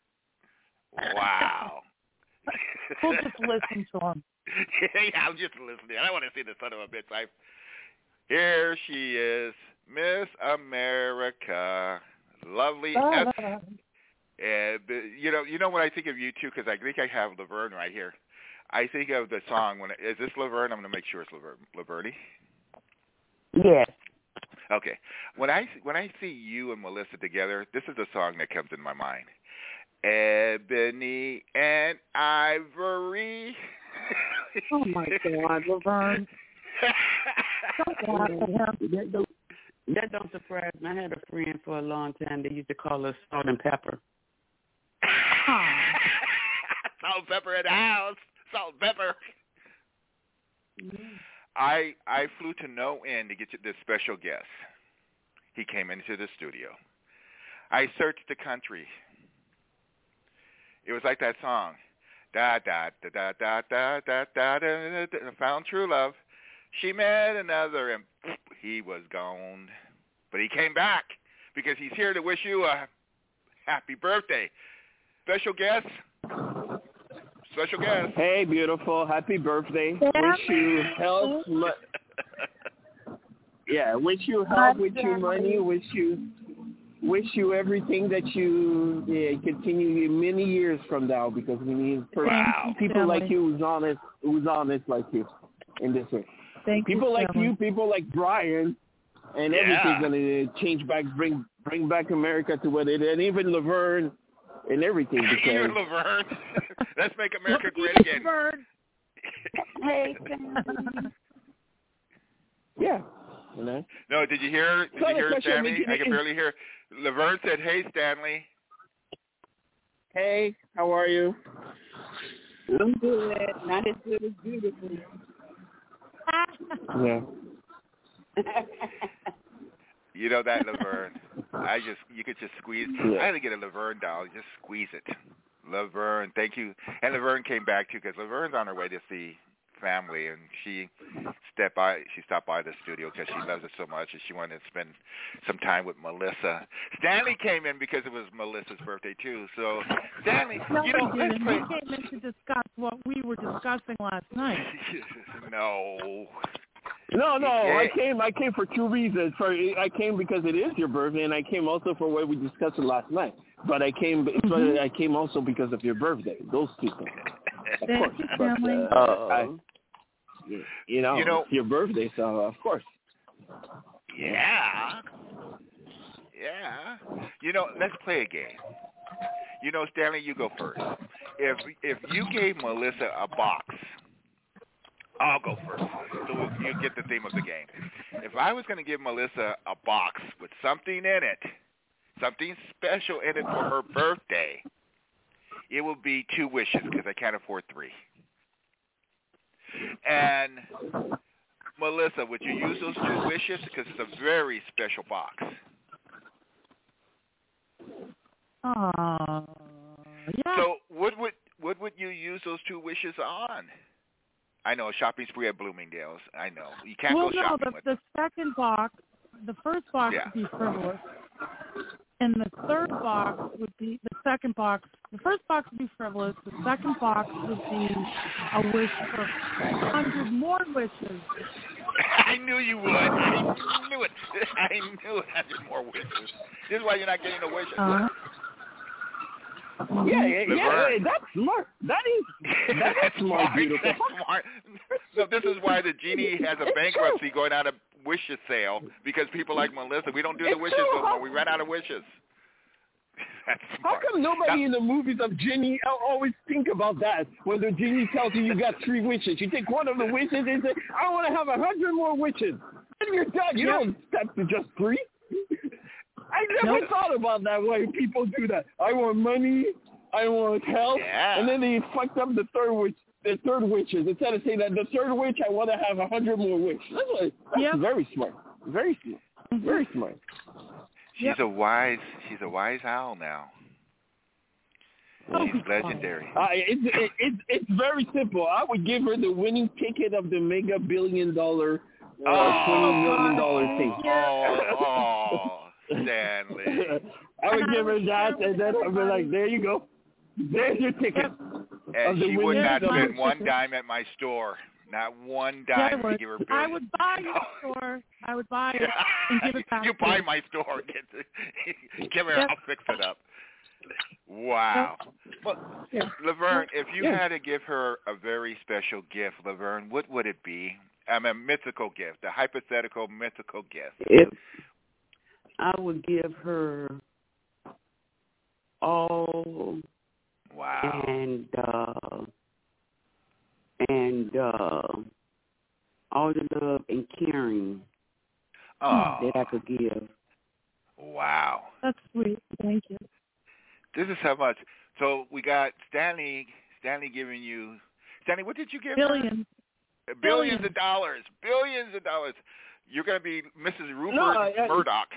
Speaker 2: Wow.
Speaker 3: We'll just listen to him.
Speaker 2: Yeah, I'm just listening. I don't want to see the son of a bitch. Here she is, Miss America. Lovely. And you know what I think of you too, because I think I have Laverne right here. I think of the song is this Laverne? I'm going to make sure it's Laverne.
Speaker 6: Yes.
Speaker 2: Okay. When I see you and Melissa together, this is the song that comes in my mind. Ebony and Ivory.
Speaker 3: Oh my God, Laverne.
Speaker 6: That don't surprise me. I had a friend for a long time. They used to call her Salt and Pepper.
Speaker 2: Salt and Pepper in the house. Salt and Pepper. I flew to no end to get you this special guest. He came into the studio. I searched the country. It was like that song. Da da da da da da da da da. Found true love. She met another, and he was gone. But he came back because he's here to wish you a happy birthday. Special guest.
Speaker 7: Hey, beautiful. Happy birthday. Wish you health. Wish you health, wish you money, wish you everything that you continue many years from now, because we need people like you who's honest like you in this way. People like you, people like Brian, and everything's gonna change back, bring back America to what it is, and even Laverne and everything.
Speaker 2: Even Laverne. Let's make America great again.
Speaker 6: Hey,
Speaker 7: yeah. You know?
Speaker 2: No, did you hear Stanley? I can barely hear. Laverne said, "Hey, Stanley."
Speaker 7: Hey, how are you?
Speaker 6: I'm good. Not as good as beautiful.
Speaker 7: Yeah.
Speaker 2: You know that, Laverne. You could just squeeze.
Speaker 7: Yeah.
Speaker 2: I had to get a Laverne doll. Just squeeze it. Laverne, thank you. And Laverne came back too, because Laverne's on her way to see family, and she stopped by the studio because she loves it so much, and she wanted to spend some time with Melissa. Stanley came in because it was Melissa's birthday too. So Stanley,
Speaker 3: he came in to discuss what we were discussing last night.
Speaker 2: No.
Speaker 7: I came for two reasons. I came because it is your birthday, and I came also for what we discussed last night. But I came also because of your birthday. Those two things. Of course. But, it's your birthday, so of course.
Speaker 2: Yeah. Let's play a game. Stanley, you go first. If you gave Melissa a box, I'll go first, so you get the theme of the game. If I was going to give Melissa a box with something in it, something special in it for her birthday, it will be 2 wishes, because I can't afford 3. And Melissa, would you use those 2 wishes? Because it's a very special box.
Speaker 3: Yeah.
Speaker 2: So what would you use those 2 wishes on? I know, a shopping spree at Bloomingdale's. I know. You can't go shopping with
Speaker 3: the second box, the first box would be frivolous. And the third box would be, the first box would be frivolous. The second box would be a wish for 100 more wishes.
Speaker 2: I knew you would. I knew it. 100 more wishes. This is why you're not getting no wishes.
Speaker 7: Yeah, that's smart. That's smart, beautiful.
Speaker 2: That's smart. So this is why the genie has a bankruptcy going out of wishes sale, because people like Melissa, we don't do the wishes no more. We ran out of wishes. That's smart.
Speaker 7: How come nobody in the movies of genie always think about that? When the genie tells you got 3 wishes, you take one of the wishes and say, I want to have 100 more wishes. And you're done. You don't step to just 3. I never thought about that way people do that. I want money, I want health, and then they fucked up the third wish. The third wishes. Instead of saying that the third wish, I want to have 100 more wishes. That's very smart. Very smart. Very smart.
Speaker 2: She's a wise owl now. She's legendary.
Speaker 7: It's very simple. I would give her the winning ticket of the Mega Billion Dollar $20 million thing.
Speaker 2: Oh, Stanley.
Speaker 7: I would give her that, and then I'd be like, there you go. There's your ticket.
Speaker 2: And she would not spend one dime at my store. Not one dime to give her billion.
Speaker 3: I would buy your store. I would buy it and give it back.
Speaker 2: You buy my store. Give her. I'll fix it up. Wow. Well, Laverne, if you had to give her a very special gift, Laverne, what would it be? I mean, a mythical gift, a hypothetical mythical gift.
Speaker 6: I would give her all.
Speaker 2: Wow.
Speaker 6: And all the love and caring that I could give.
Speaker 2: Wow.
Speaker 3: That's sweet. Thank you.
Speaker 2: This is how much. So we got Stanley giving you. Stanley, what did you give
Speaker 3: Billions.
Speaker 2: her? Billions of dollars. Billions of dollars. You're going to be Mrs. Rupert Murdoch.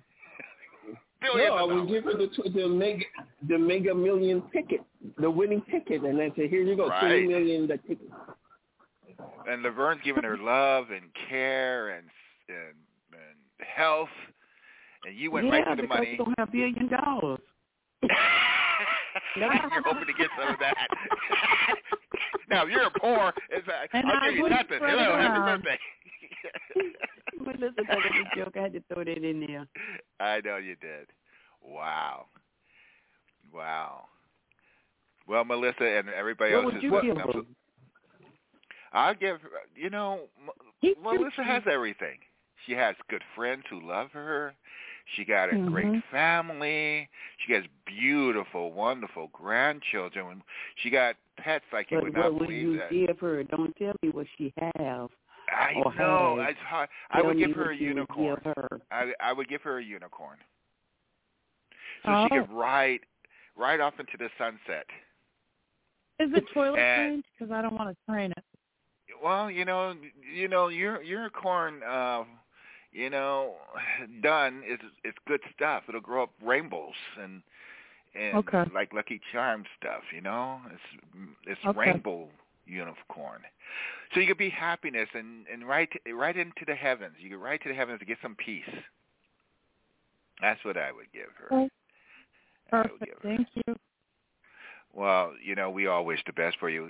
Speaker 7: I would give her the Mega Million ticket, the winning ticket, and then say, here you go, $20 million that ticket.
Speaker 2: and Laverne's giving her love and care and health, and you went right to the money.
Speaker 6: Yeah, because we don't have $1 billion.
Speaker 2: You're hoping to get some of that. Now, if you're poor, I'll give you nothing. Hello, happy birthday.
Speaker 6: But listen to this joke. I had to throw that in there.
Speaker 2: I know you did. Wow. Well, Melissa and everybody else is welcome. I'll give, Melissa has everything. She has good friends who love her. She got a great family. She has beautiful, wonderful grandchildren. She got pets like you would not believe that.
Speaker 6: What will you give her? Don't tell me what she has.
Speaker 2: I know. It's hard. I would give her a unicorn. I would give her a unicorn. So she could ride off into the sunset.
Speaker 3: Is it toilet trained? Because I don't want to train it.
Speaker 2: Well, your unicorn, done is good stuff. It'll grow up rainbows and like Lucky Charms stuff. It's rainbow unicorn. So you could be happiness and right into the heavens. You could ride to the heavens to get some peace. That's what I would give her.
Speaker 3: Perfect. Thank you.
Speaker 2: Well, we all wish the best for you.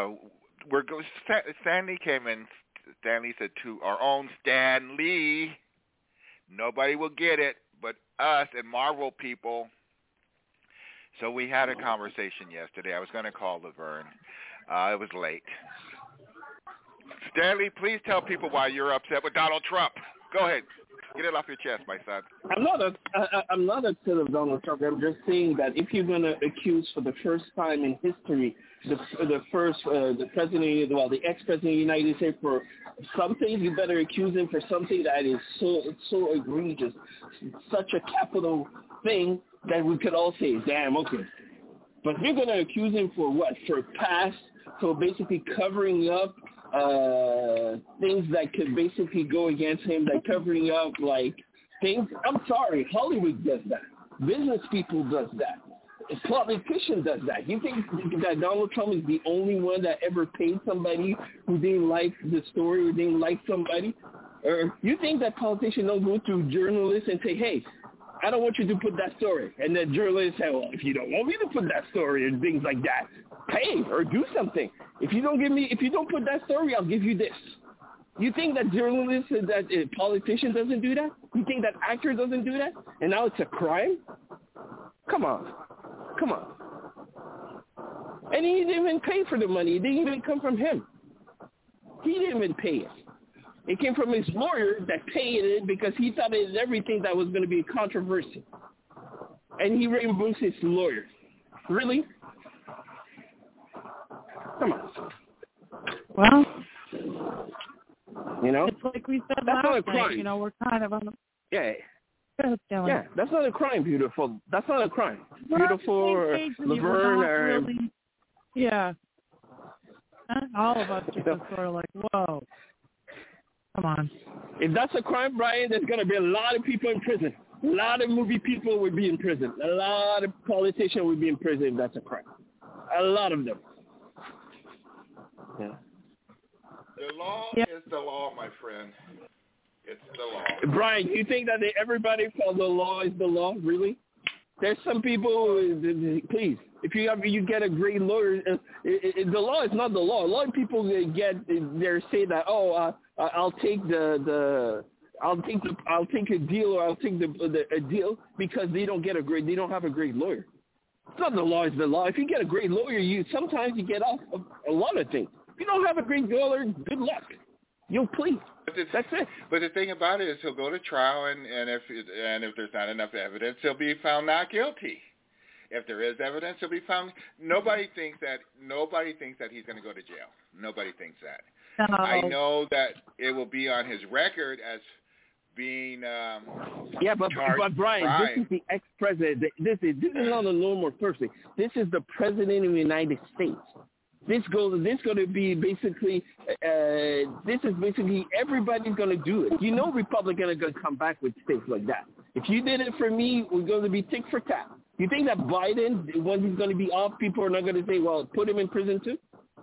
Speaker 2: Stanley came in. Stanley said to our own Stan Lee, nobody will get it but us and Marvel people. So we had a conversation yesterday. I was going to call Laverne. It was late. Stanley, please tell people why you're upset with Donald Trump. Go ahead. Get it off your chest, my son.
Speaker 7: I'm not upset of Donald Trump. I'm just saying that if you're going to accuse for the first time in history the ex-president of the United States for something, you better accuse him for something that is so egregious, such a capital thing that we could all say, damn, okay. But you're going to accuse him for what? For past, so basically covering up things that could basically go against him, like covering up like things. I'm sorry, Hollywood does that. Business people does that. A politician does that. You think that Donald Trump is the only one that ever paid somebody who didn't like the story or didn't like somebody? Or you think that politicians don't go to journalists and say, hey, I don't want you to put that story. And the journalists say, well, if you don't want me to put that story and things like that, pay or do something. If you don't put that story, I'll give you this. You think that journalists, that a politician doesn't do that? You think that actor doesn't do that? And now it's a crime? Come on. And he didn't even pay for the money. It didn't even come from him. He didn't even pay it. It came from his lawyer that paid it because he thought it was everything that was going to be a controversy. And he reimbursed his lawyer. Really? Come on.
Speaker 3: Well,
Speaker 7: you know,
Speaker 3: it's like we said
Speaker 7: that's
Speaker 3: last
Speaker 7: not a
Speaker 3: night. We're kind of on the...
Speaker 7: Yeah, that's not a crime, beautiful. That's not a crime. Beautiful or Laverne or... Really,
Speaker 3: yeah. All of us are just sort of like, whoa. Come on.
Speaker 7: If that's a crime, Brian, there's going to be a lot of people in prison. A lot of movie people would be in prison. A lot of politicians would be in prison if that's a crime. A lot of them. Yeah.
Speaker 2: The law is the law, my friend. It's the law.
Speaker 7: Brian, you think that everybody follows the law is the law? Really? There's some people, please, if you get a great lawyer, the law is not the law. A lot of people say that, I'll take a deal or I'll take a deal because they don't have a great lawyer. It's not the law is the law. If you get a great lawyer, sometimes you get off a lot of things. If you don't have a great lawyer, good luck. You'll plead. That's it.
Speaker 2: But the thing about it is he'll go to trial, and if there's not enough evidence, he'll be found not guilty. If there is evidence, he'll be found. Nobody thinks that he's going to go to jail. Nobody thinks that.
Speaker 3: No.
Speaker 2: I know that it will be on his record as being
Speaker 7: but Brian,
Speaker 2: crime.
Speaker 7: This is the ex-president. This is not a normal person. This is the president of the United States. This going to be basically. This is basically everybody's going to do it. You know, Republicans are going to come back with things like that. If you did it for me, we're going to be tick for tat. You think that Biden, when he's going to be off, people are not going to say, well, put him in prison too?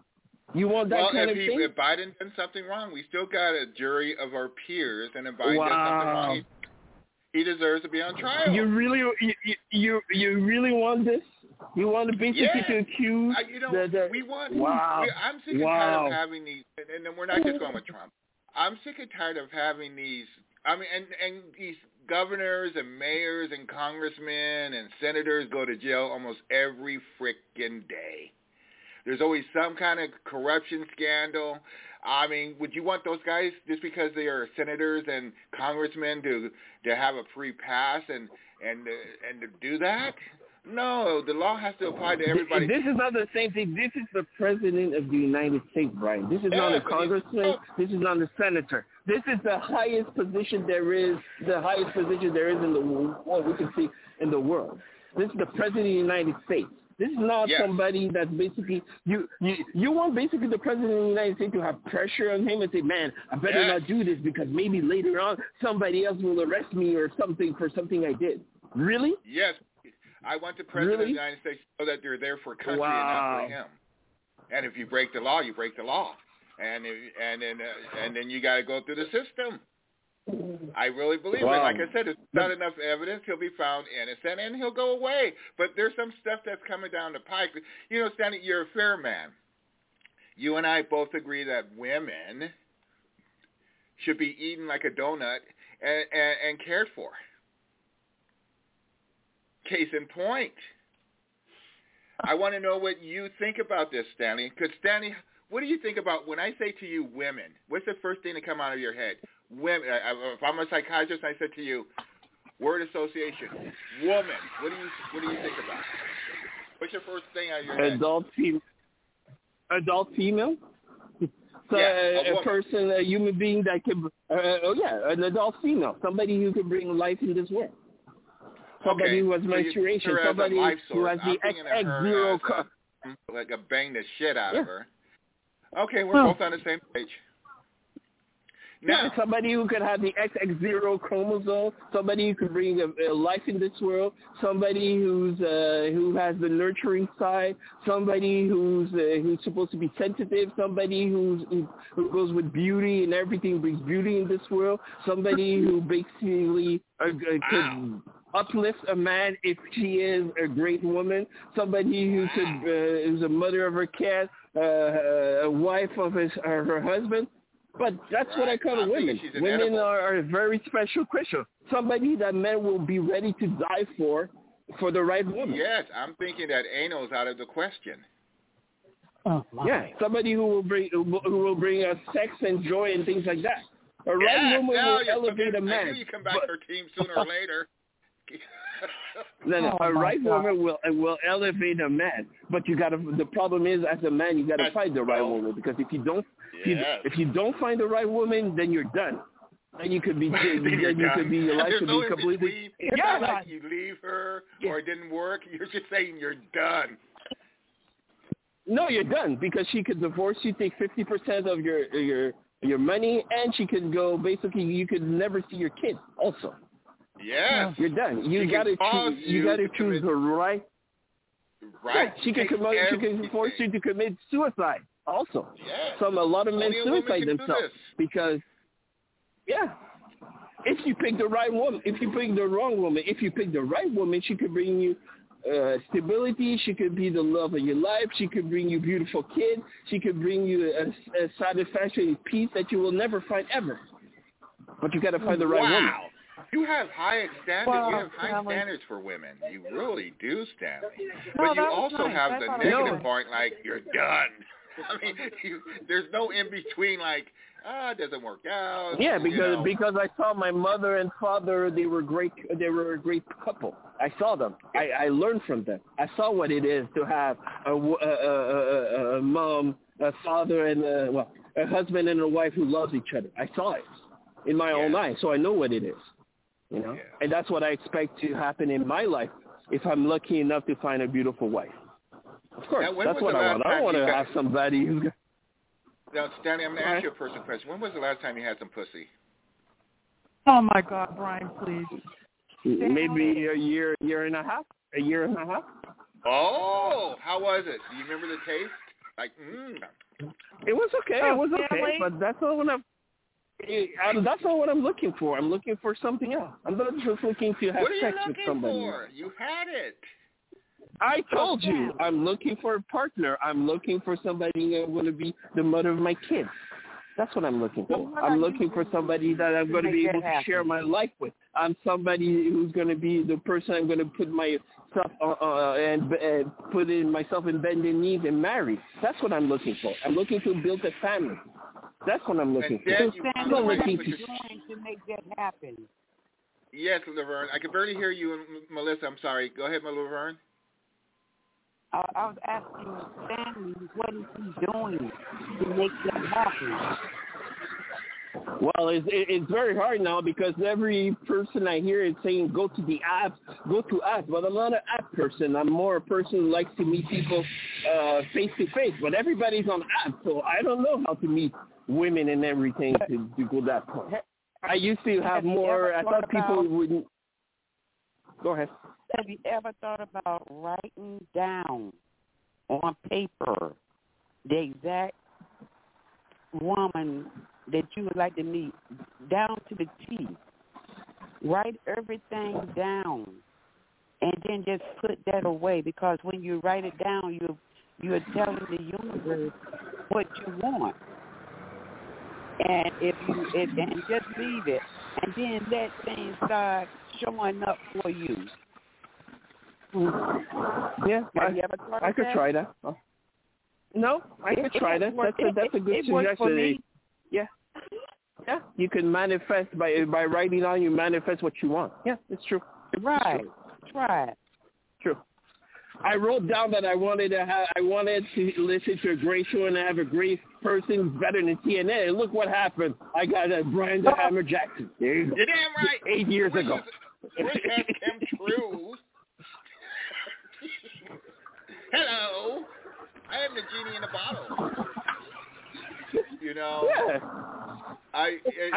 Speaker 7: You want that kind of thing?
Speaker 2: If Biden done something wrong, we still got a jury of our peers, and if Biden does something wrong, he deserves to be on trial.
Speaker 7: You really want this? You want to basically to accuse
Speaker 2: we want. I'm sick and tired of having these, and then we're not just going with Trump. I'm sick and tired of having these. I mean, and these governors and mayors and congressmen and senators go to jail almost every frickin' day. There's always some kind of corruption scandal. I mean, would you want those guys just because they are senators and congressmen to have a free pass and to do that? No, the law has to apply to everybody.
Speaker 7: This is not the same thing. This is the president of the United States, Brian. This is not a congressman. This is not a senator. This is the highest position there is. The highest position there is in the world. We can see in the world. This is the president of the United States. This is not somebody that's basically you want basically the president of the United States to have pressure on him and say, man, I better not do this because maybe later on somebody else will arrest me or something for something I did. Really?
Speaker 2: Yes. I want the president of the United States to know that they're there for country and not for him. And if you break the law, you break the law. And then you got to go through the system. I really believe it. Like I said, there's not enough evidence. He'll be found innocent, and he'll go away. But there's some stuff that's coming down the pike. You know, Stanley, you're a fair man. You and I both agree that women should be eaten like a donut and cared for. Case in point. I want to know what you think about this, Stanley. Because, Stanley, what do you think about when I say to you women? What's the first thing to come out of your head? Women. If I'm a psychiatrist, I said to you, word association, woman. What do you think about? What's your first thing out of your head?
Speaker 7: Adult female. So a person, a human being that can, an adult female, somebody who can bring life in this world. Somebody who has menstruation, somebody who has the X0
Speaker 2: like a bang the shit out of her. Okay, we're both on the same page. Now,
Speaker 7: somebody who could have the XX0 chromosome, somebody who could bring a life in this world, somebody who has the nurturing side, somebody who's supposed to be sensitive, somebody who goes with beauty and everything, brings beauty in this world, somebody who basically could uplift a man if she is a great woman, somebody who is a mother of her cat, a wife of her husband. But that's what I call women. Women are a very special creature. Somebody that men will be ready to die for the right woman.
Speaker 2: Yes, I'm thinking that anal's out of the question.
Speaker 7: Oh, my. Somebody who will bring us sex and joy and things like that. A right woman will elevate a man.
Speaker 2: I knew you come back to her team sooner or later.
Speaker 7: A right woman will elevate a man, but the problem is, as a man, you got to find the right woman, because if you don't find the right woman, then you're done. And you could be your life could be completely.
Speaker 2: Like you leave her or it didn't work. You're just saying you're done.
Speaker 7: No, you're done, because she could divorce you, take 50% of your money, and she could go. Basically, you could never see your kids. Also.
Speaker 2: Yes.
Speaker 7: You're done. You got to choose. You got to choose the right.
Speaker 2: Right.
Speaker 7: Yeah, she can force you to commit suicide. Also, a lot of men suicide themselves because, if you pick the right woman, if you pick the wrong woman, if you pick the right woman, she could bring you stability. She could be the love of your life. She could bring you beautiful kids. She could bring you a satisfaction and peace that you will never find ever. But you got to find the right woman.
Speaker 2: You have high standards. You have high standards for women. You really do, Stanley. But you also have the negative point, like you're done. I mean, there's no in between. Like, it doesn't work out.
Speaker 7: Yeah, because I saw my mother and father. They were great. They were a great couple. I saw them. I learned from them. I saw what it is to have a mom, a father, and a husband and a wife who loves each other. I saw it in my own eyes, so I know what it is. You know, and that's what I expect to happen in my life if I'm lucky enough to find a beautiful wife. Of course, that's what I want. I don't want to have somebody who's.
Speaker 2: Now, Stanley, I'm going to ask you a personal question. When was the last time you had some pussy?
Speaker 3: Oh my God, Brian, please.
Speaker 7: Maybe a year and a half. A year and a half.
Speaker 2: Oh, how was it? Do you remember the taste? Like,
Speaker 7: It was okay. It was okay, but that's not what that's not what I'm looking for. I'm looking for something else. I'm not just looking to have sex with somebody.
Speaker 2: What are you looking for? You had it.
Speaker 7: I told you, I'm looking for a partner. I'm looking for somebody that's going to be the mother of my kids. That's what I'm looking for. I'm looking for somebody that I'm going to be able to share my life with. I'm somebody who's going to be the person I'm going to put myself and put in myself in bended knees and marry. That's what I'm looking for. I'm looking to build a family. That's what I'm looking for.
Speaker 6: I'm not looking to make that happen.
Speaker 2: Yes, Laverne. I can barely hear you, Melissa. I'm sorry. Go ahead, Laverne.
Speaker 6: I was asking Stanley, what is he doing to make that happen?
Speaker 7: Well, it's very hard now because every person I hear is saying go to the apps, go to apps. But I'm not an app person. I'm more a person who likes to meet people face to face. But everybody's on apps, so I don't know how to meet women and everything to go that point. I used to have more. I thought people wouldn't. Go ahead.
Speaker 6: Have you ever thought about writing down on paper the exact woman that you would like to meet, down to the T? Write everything down and then just put that away, because when you write it down, you're telling the universe what you want. And and just leave it, and then let things start showing up for you.
Speaker 7: Yeah, I could try that. No, I could try that. That's a good suggestion. Yeah, you can manifest by writing down. You manifest what you want. Yeah, it's true.
Speaker 6: Right. Try it.
Speaker 7: True. I wrote down that I wanted to listen to a great show and have a great person better than TNA. And look what happened. I got a Brian the Hammer Jackson. There you go.
Speaker 2: You're damn right.
Speaker 7: 8 years ago.
Speaker 2: Which has come true. Hello, I am the genie in the bottle. You know,
Speaker 7: yeah. I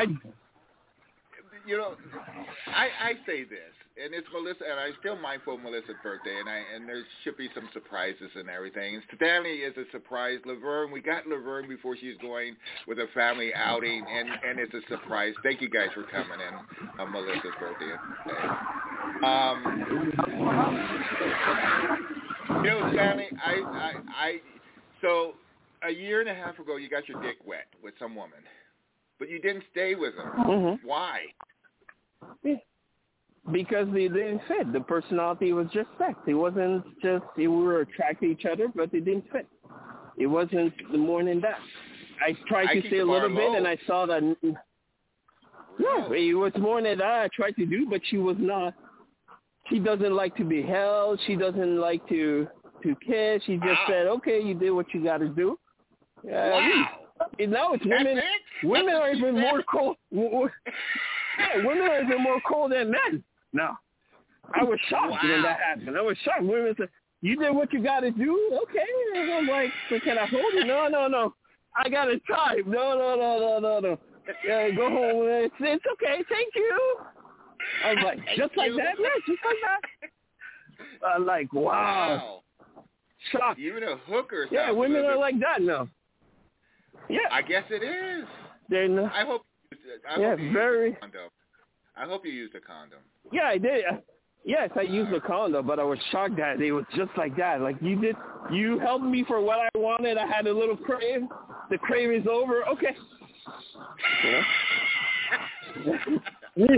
Speaker 7: say this, and it's Melissa, and I'm still mindful of Melissa's birthday, and there should be some surprises and everything. And Stanley is a surprise. Laverne, we got Laverne before she's going with a family outing, and it's a surprise. Thank you guys for coming in on Melissa's birthday. You know, Stanley, so a year and a half ago, you got your dick wet with some woman, but you didn't stay with her. Mm-hmm. Why? Yeah. Because they didn't fit. The personality was just sex. It wasn't just we were attracted to each other, but it didn't fit. It wasn't more than that. I tried to stay a little bit, and I saw that. No, it was more than that I tried to do, but she was not. She doesn't like to be held. She doesn't like to kiss. She just said, "Okay, you did what you got to do."
Speaker 2: Wow.
Speaker 7: And now it's women. Women are even more cold. Yeah, women are even more cold than men. No, I was shocked when that happened. I was shocked. Women said, "You did what you got to do." Okay, and I'm like, "So can I hold you?" No. I got to type. No. Go home. It's okay. Thank you. I was like, just like that? Yeah, just like that. I'm like, wow. Shocked.
Speaker 2: Even a hooker.
Speaker 7: Yeah, women are like that now. Yeah.
Speaker 2: I guess it is.
Speaker 7: They're not.
Speaker 2: I hope you used a condom. I hope you used a condom.
Speaker 7: Yeah, I did. Yes, I used a condom, but I was shocked that it was just like that. Like, you helped me for what I wanted. I had a little crave. The crave is over. Okay. Yeah.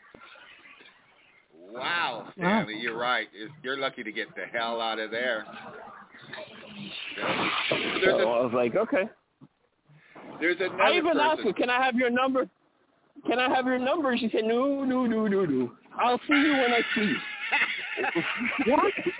Speaker 2: Wow, Stanley, you're right. You're lucky to get the hell out of there.
Speaker 7: So I was like, okay.
Speaker 2: There's another
Speaker 7: I even
Speaker 2: person.
Speaker 7: asked her, can I have your number? Can I have your number? She said, no. I'll see you when I see you.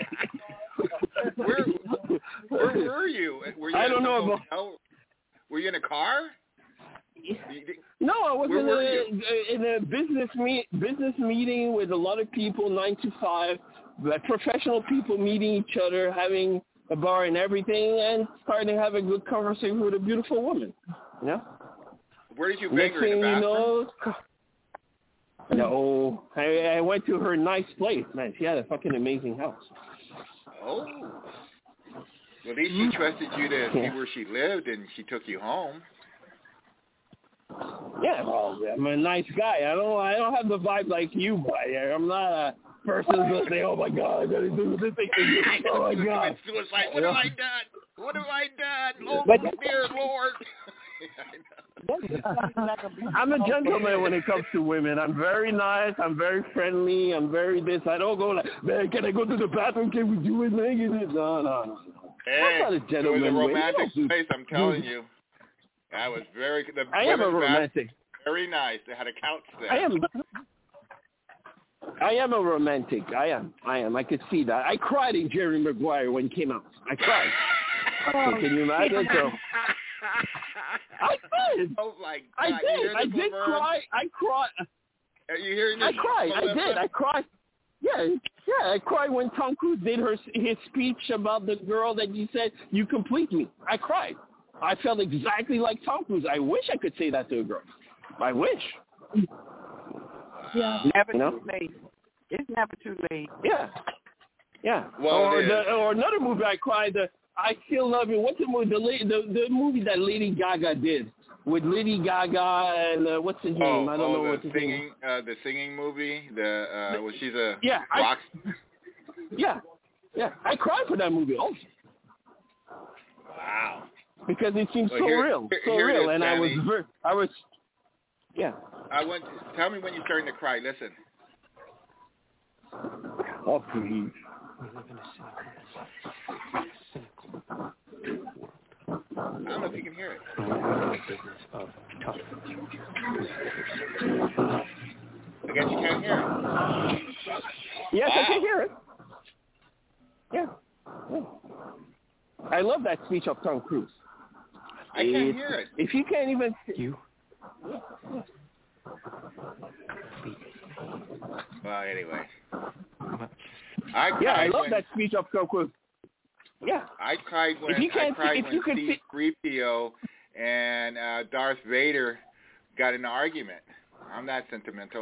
Speaker 2: Where were you?
Speaker 7: I don't know about.
Speaker 2: Were you in a car?
Speaker 7: No, I was in a business meeting with a lot of people, 9 to 5, professional people meeting each other, having a bar and everything, and starting to have a good conversation with a beautiful woman. Yeah.
Speaker 2: Where did you bang her, in the bathroom?
Speaker 7: No, I went to her nice place, man. She had a fucking amazing house.
Speaker 2: Oh. Well, at least she trusted you to see where she lived, and she took you home.
Speaker 7: Yeah, well, I'm a nice guy. I don't have the vibe like you, but I'm not a person who'll say, "Oh my God, I gotta do this thing." Oh my God,
Speaker 2: suicide. What have I done? What have I done? Oh dear Lord.
Speaker 7: I'm a gentleman when it comes to women. I'm very nice. I'm very friendly. I'm very this. I don't go like, man, can I go to the bathroom? Can we do it, man? No.
Speaker 2: Hey,
Speaker 7: I'm not a gentleman.
Speaker 2: It was a romantic place, I'm telling you. I was
Speaker 7: I am a romantic.
Speaker 2: Very nice. They had a couch there.
Speaker 7: I am a romantic. I am. I could see that. I cried in Jerry Maguire when it came out. I cried. So can you imagine? So I did.
Speaker 2: Oh my God!
Speaker 7: I did cry. I cried.
Speaker 2: Are you hearing this?
Speaker 7: I cried. I did. I cried. Yeah. I cried when Tom Cruise did his speech about the girl that you said, "You complete me." I cried. I felt exactly like Tom Cruise. I wish I could say that to a girl. I wish.
Speaker 6: Yeah. Never too late. It's never too late.
Speaker 7: Yeah.
Speaker 2: Well,
Speaker 7: or another movie I cried. I Still Love You. What's the movie? The movie that Lady Gaga did with Lady Gaga and what's his name? I don't know what his name.
Speaker 2: The singing movie. Well, she's a
Speaker 7: rock. Yeah. I cried for that movie also.
Speaker 2: Wow.
Speaker 7: Because it seems so real, and
Speaker 2: Danny.
Speaker 7: I was.
Speaker 2: Tell me when you're starting to cry. Listen.
Speaker 7: Oh, please.
Speaker 2: I don't know if you can hear it. I guess you can't hear it.
Speaker 7: Yes, I can hear it. Yeah. I love that speech of Tom Cruise.
Speaker 2: I can't hear it.
Speaker 7: If you can't even...
Speaker 2: Well, anyway.
Speaker 7: I love that speech of Tom Cruise. Yeah.
Speaker 2: I cried when C-3PO and Darth Vader got in an argument. I'm that sentimental.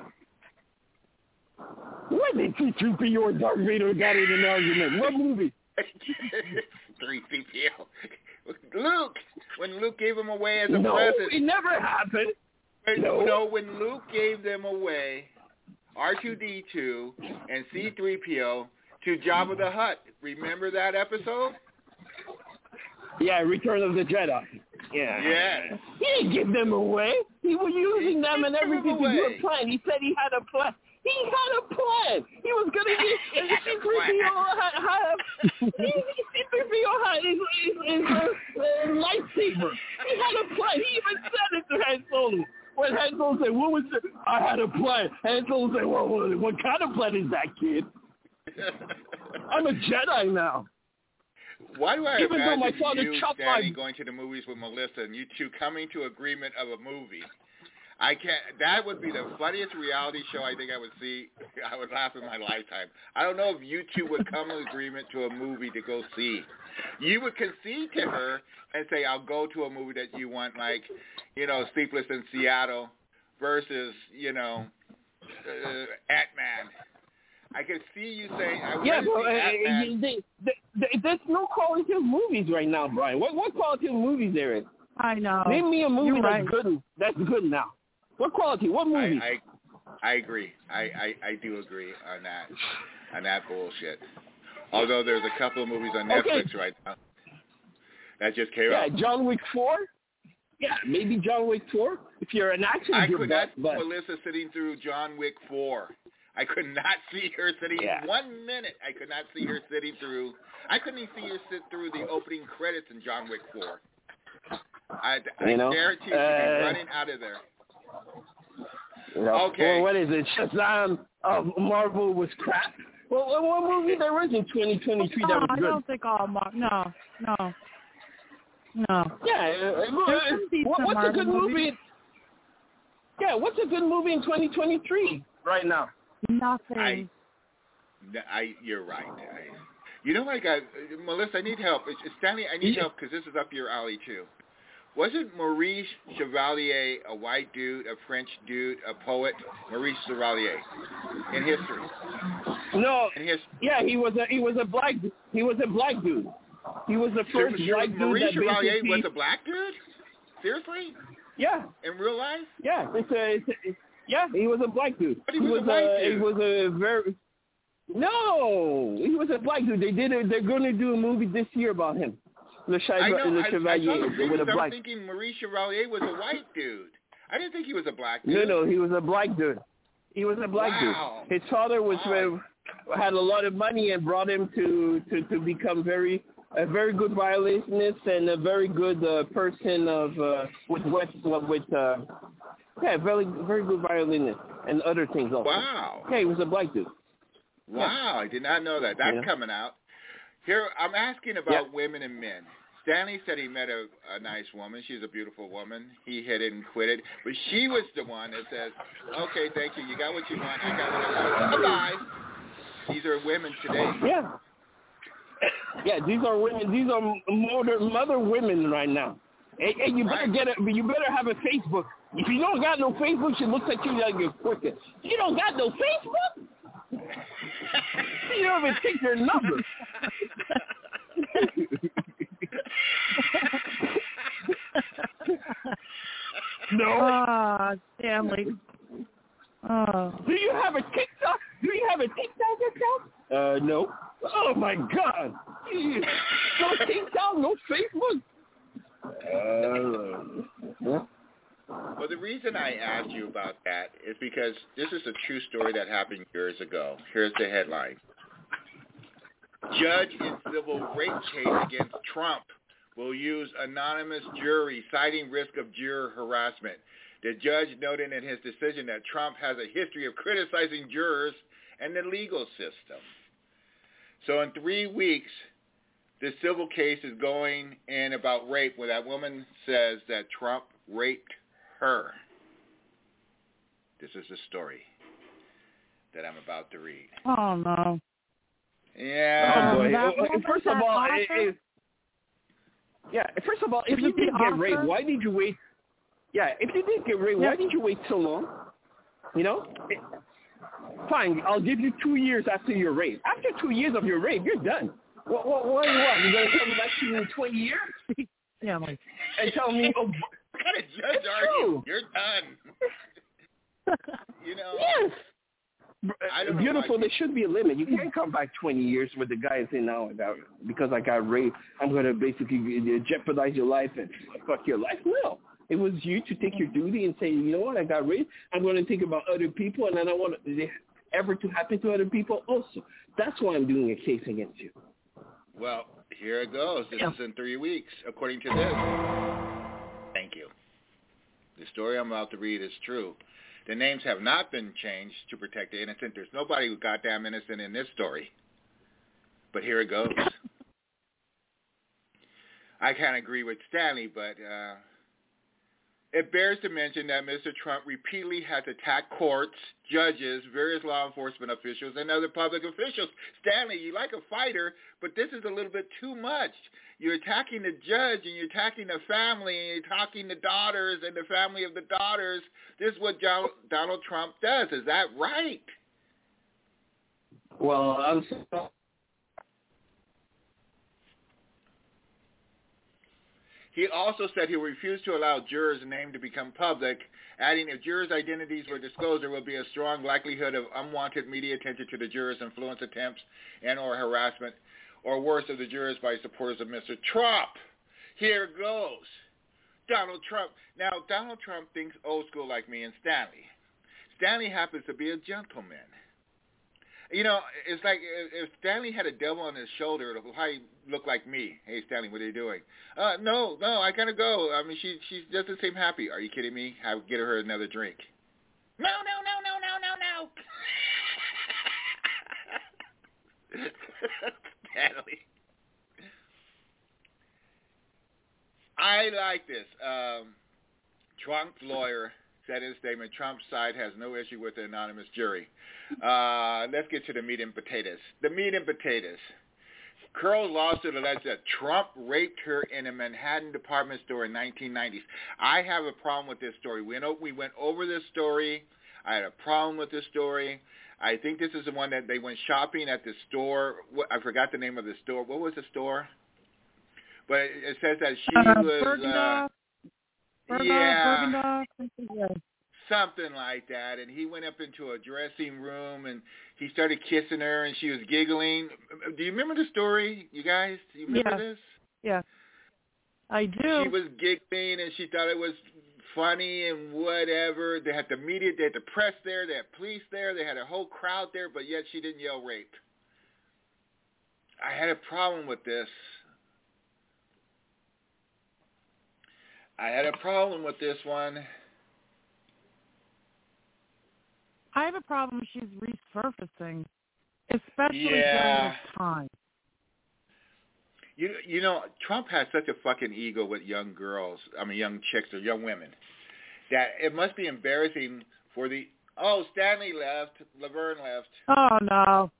Speaker 7: When did C-3PO and Darth Vader got in an argument? What movie?
Speaker 2: 3PO. Luke. When Luke gave him away as a present.
Speaker 7: No, it never happened.
Speaker 2: No, when Luke gave them away, R2-D2 and C-3PO to Jabba the Hutt. Remember that episode?
Speaker 7: Yeah, Return of the Jedi. Yeah. He didn't give them away. He was using them and everything to do a plan. He said he had a plan. He had a plan. He was going to get C-3PO had his lightsaber. He had a plan. He even said it to Han Solo. When Han Solo said, "What was it?" I had a plan. Han Solo said, "Well, what kind of plan is that, kid?" I'm a Jedi now.
Speaker 2: Why do I
Speaker 7: even
Speaker 2: imagine
Speaker 7: though my father
Speaker 2: you, Danny, going to the movies with Melissa and you two coming to agreement of a movie? I can't. That would be the funniest reality show I think I would see. I would laugh in my lifetime. I don't know if you two would come to agreement to a movie to go see. You would concede to her and say, "I'll go to a movie that you want, like, Sleepless in Seattle versus, Ant-Man." I could see you saying,
Speaker 7: there's no quality of movies right now, Brian. What quality of movies there is?
Speaker 3: I know.
Speaker 7: Name me a movie that's good now. What quality? What movie?
Speaker 2: I agree. I do agree on that bullshit. Although there's a couple of movies on Netflix right now that just came out.
Speaker 7: Yeah, John Wick 4. Yeah, maybe John Wick 4. If you're an action,
Speaker 2: I could not see Melissa sitting through John Wick 4. I could not see her sitting 1 minute. I could not see her sitting through. I couldn't even see her sit through the opening credits in John Wick 4. I guarantee she'd be running out of there. Okay.
Speaker 7: Well, what is it? Shazam Marvel was crap. Well, what movie there was in 2023 that was good?
Speaker 3: I don't think all Marvel. No.
Speaker 7: Yeah. What's a good movie? Yeah, what's a good movie in 2023 right now?
Speaker 3: Nothing.
Speaker 2: You're right. Melissa, I need help. Stanley, I need help because this is up your alley too. Wasn't Maurice Chevalier a white dude, a French dude, a poet? Maurice Chevalier in history.
Speaker 7: No. Yeah, he was a black dude. He was the first black dude
Speaker 2: Maurice
Speaker 7: that
Speaker 2: Chevalier
Speaker 7: basically...
Speaker 2: was a black dude? Seriously?
Speaker 7: Yeah.
Speaker 2: In real life?
Speaker 7: Yeah. Yeah, he was a black dude.
Speaker 2: But he was a white dude.
Speaker 7: He was a very... No! He was a black dude. They're going to do a movie this year about him. Le Chevalier with a black...
Speaker 2: I'm thinking Maurice Chevalier was a white dude. I didn't think he was a black dude.
Speaker 7: No, he was a black dude. He was a black dude. His father had a lot of money and brought him to become a very good violinist and a very good person very good violinist and other things also.
Speaker 2: Wow.
Speaker 7: Yeah, he was a black dude.
Speaker 2: Wow, I did not know that. That's coming out. Here, I'm asking about women and men. Stanley said he met a nice woman. She's a beautiful woman. He hit it and quit it. But she was the one that says, okay, thank you. You got what you want. I got what I want. Bye-bye. These are women today.
Speaker 7: Yeah. Yeah, these are women. These are mother women right now. And you better you better have a Facebook. If you don't got no Facebook, she looks at you like you're crooked. You don't got no Facebook? You don't even take their number. No.
Speaker 3: Stanley.
Speaker 7: Do you have a TikTok? Do you have a TikTok account? No. Oh my God. No TikTok, no Facebook.
Speaker 2: Well, the reason I asked you about that is because this is a true story that happened years ago. Here's the headline. Judge in civil rape case against Trump will use anonymous jury, citing risk of juror harassment. The judge noted in his decision that Trump has a history of criticizing jurors and the legal system. So in 3 weeks, the civil case is going in about rape, where that woman says that Trump raped her. This is the story that I'm about to read.
Speaker 3: Oh, no.
Speaker 2: Yeah.
Speaker 7: Oh, boy. First of all, if you did get raped, why did you wait? Yeah, if you did get raped, why did you wait so long? You know? Fine, I'll give you 2 years after your rape. After 2 years of your rape, you're done. What do you want? You're going to come back to me in 20 years?
Speaker 3: Yeah, like...
Speaker 7: And tell me,
Speaker 2: what kind of judge are you? You're done. You know?
Speaker 7: Yes. Beautiful,
Speaker 2: know
Speaker 7: there should be a limit. You can't come back 20 years with the guy and say, now because I got raped, I'm going to basically jeopardize your life and fuck your life. No. It was you to take your duty and say, you know what, I got raped. I'm going to think about other people, and I don't want it ever to happen to other people also. That's why I'm doing a case against you.
Speaker 2: Well, here it goes. This is in 3 weeks, according to this. Thank you. The story I'm about to read is true. The names have not been changed to protect the innocent. There's nobody who's goddamn innocent in this story. But here it goes. I can't agree with Stanley, but it bears to mention that Mr. Trump repeatedly has attacked courts, judges, various law enforcement officials, and other public officials. Stanley, you like a fighter, but this is a little bit too much. You're attacking the judge, and you're attacking the family, and you're attacking the daughters and the family of the daughters. This is what Donald Trump does. Is that right?
Speaker 7: Well, I'm sorry.
Speaker 2: He also said he will refuse to allow jurors' names to become public, adding if jurors' identities were disclosed, there will be a strong likelihood of unwanted media attention to the jurors' influence attempts and or harassment, or worse, of the jurors by supporters of Mr. Trump. Here it goes. Donald Trump. Now, Donald Trump thinks old school like me and Stanley. Stanley happens to be a gentleman. You know, it's like if Stanley had a devil on his shoulder, it'll probably look like me. Hey, Stanley, what are you doing? No, I gotta go. I mean, she doesn't seem happy. Are you kidding me? I'll get her another drink. No. Stanley. I like this. Trump's lawyer said in a statement, Trump's side has no issue with the anonymous jury. Let's get to the meat and potatoes. The meat and potatoes. Curl's lawsuit alleged that Trump raped her in a Manhattan department store in 1990s. I have a problem with this story. We went over this story. I had a problem with this story. I think this is the one that they went shopping at the store. I forgot the name of the store. What was the store? But it says that she was,
Speaker 3: Bergdorf,
Speaker 2: something like that. And he went up into a dressing room and he started kissing her and she was giggling. Do you remember the story, you guys? Do you remember this?
Speaker 3: Yeah, I do.
Speaker 2: She was giggling and she thought it was funny and whatever. They had the media, they had the press there, they had police there, they had a whole crowd there, but yet she didn't yell rape. I had a problem with this. I had a problem with this one.
Speaker 3: I have a problem she's resurfacing, especially during this time.
Speaker 2: You know, Trump has such a fucking ego with young girls, young chicks or young women, that it must be embarrassing for Stanley left, Laverne left.
Speaker 3: Oh, no.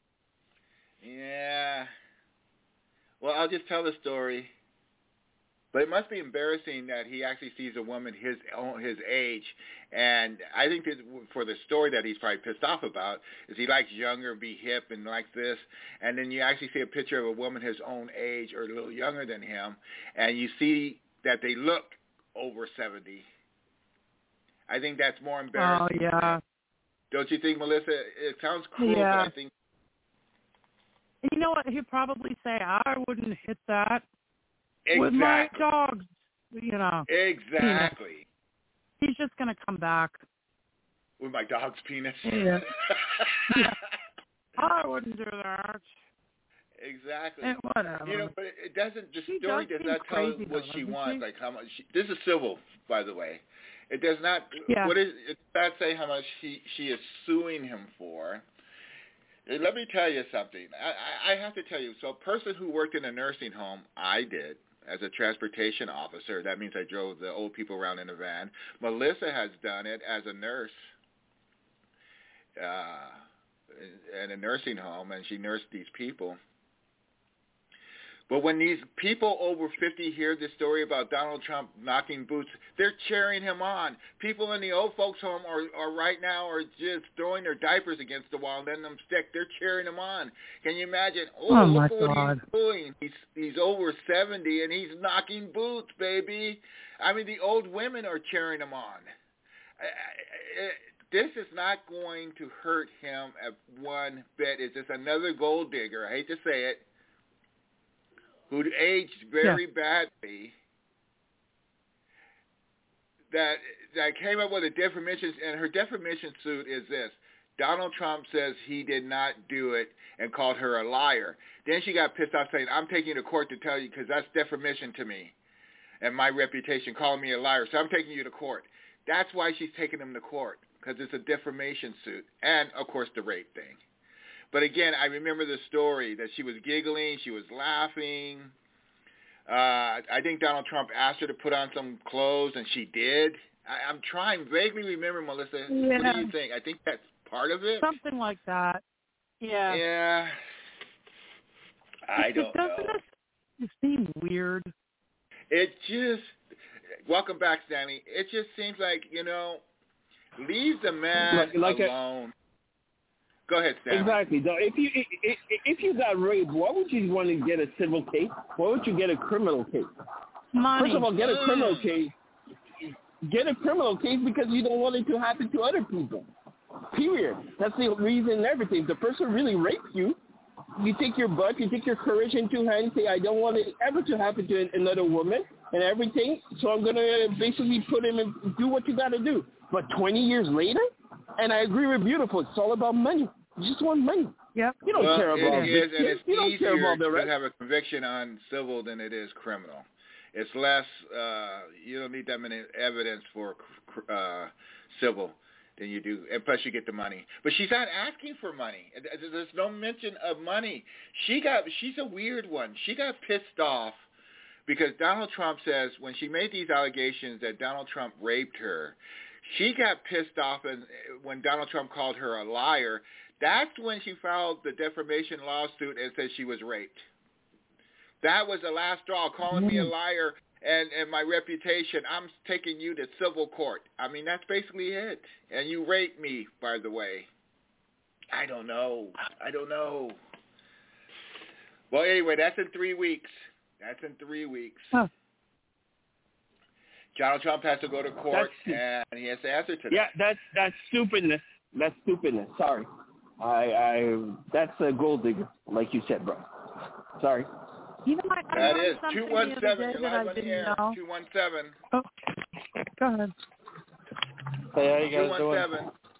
Speaker 2: Yeah. Well, I'll just tell the story. But it must be embarrassing that he actually sees a woman his age, and I think that for the story that he's probably pissed off about is he likes younger, be hip, and likes this, and then you actually see a picture of a woman his own age or a little younger than him, and you see that they look over 70. I think that's more embarrassing.
Speaker 3: Oh, yeah.
Speaker 2: Don't you think, Melissa? It sounds cruel, but I think...
Speaker 3: You know what? He'd probably say, I wouldn't hit that.
Speaker 2: Exactly.
Speaker 3: With my dogs,
Speaker 2: Exactly.
Speaker 3: He's just going to come back.
Speaker 2: With my dog's penis?
Speaker 3: Yeah. I wouldn't do that.
Speaker 2: Exactly.
Speaker 3: And whatever.
Speaker 2: You know, but it doesn't, the story does not tell what she wants, like how much, this is civil, by the way. It does not, it does not say how much she is suing him for. Let me tell you something. I have to tell you, so a person who worked in a nursing home, I did, as a transportation officer. That means I drove the old people around in a van. Melissa has done it as a nurse in a nursing home, and she nursed these people. But when these people over 50 hear this story about Donald Trump knocking boots, they're cheering him on. People in the old folks' home are right now are just throwing their diapers against the wall and letting them stick. They're cheering him on. Can you imagine?
Speaker 3: Oh my
Speaker 2: look what
Speaker 3: God.
Speaker 2: he's doing. He's over 70 and he's knocking boots, baby. I mean, the old women are cheering him on. This is not going to hurt him one bit. It's just another gold digger. I hate to say it. Who aged very badly, that came up with a defamation, and her defamation suit is this. Donald Trump says he did not do it and called her a liar. Then she got pissed off saying, I'm taking you to court to tell you because that's defamation to me and my reputation, calling me a liar. So I'm taking you to court. That's why she's taking him to court, because it's a defamation suit and, of course, the rape thing. But again, I remember the story that she was giggling, she was laughing. I think Donald Trump asked her to put on some clothes, and she did. I'm trying vaguely remember, Melissa.
Speaker 3: Yeah.
Speaker 2: What do you think? I think that's part of it.
Speaker 3: Something like that. Yeah.
Speaker 2: Yeah. I don't know.
Speaker 3: Doesn't it seem weird?
Speaker 2: It just, welcome back, Stanley. It just seems like, leave the man alone. Go ahead, Stanley.
Speaker 7: Exactly. So if you got raped, why would you want to get a civil case? Why would you get a criminal case?
Speaker 3: Money.
Speaker 7: First of all, get a criminal case. Get a criminal case because you don't want it to happen to other people. Period. That's the reason and everything. If the person really rapes you, you take your butt, you take your courage into hand and say, I don't want it ever to happen to another woman and everything, so I'm going to basically put him and do what you got to do. But 20 years later, and I agree with Beautiful, it's all about money. You just want money.
Speaker 3: Yep.
Speaker 7: You don't care about
Speaker 2: it. It is, and it's
Speaker 7: you don't care about the rest.
Speaker 2: to have a conviction on civil than it is criminal. It's less, you don't need that many evidence for civil than you do, and plus you get the money. But she's not asking for money. There's no mention of money. She's a weird one. She got pissed off because Donald Trump says when she made these allegations that Donald Trump raped her, she got pissed off when Donald Trump called her a liar. That's when she filed the defamation lawsuit and said she was raped. That was the last straw, calling me a liar and my reputation. I'm taking you to civil court. I mean, that's basically it. And you raped me, by the way. I don't know. Well, anyway, that's in 3 weeks. That's in 3 weeks.
Speaker 3: Huh.
Speaker 2: Donald Trump has to go to court, and he has to answer to that.
Speaker 7: Yeah, that's stupidness. That's stupidness. Sorry. That's a gold digger, like you said, bro. Sorry.
Speaker 3: You know, I
Speaker 2: That
Speaker 3: learned
Speaker 2: is
Speaker 3: something
Speaker 2: 217.
Speaker 3: the other day
Speaker 2: You're
Speaker 3: that
Speaker 2: live
Speaker 3: I
Speaker 2: on the
Speaker 3: didn't
Speaker 2: air.
Speaker 3: know.
Speaker 2: 217.
Speaker 3: Oh, go ahead.
Speaker 8: Hey, how you guys doing?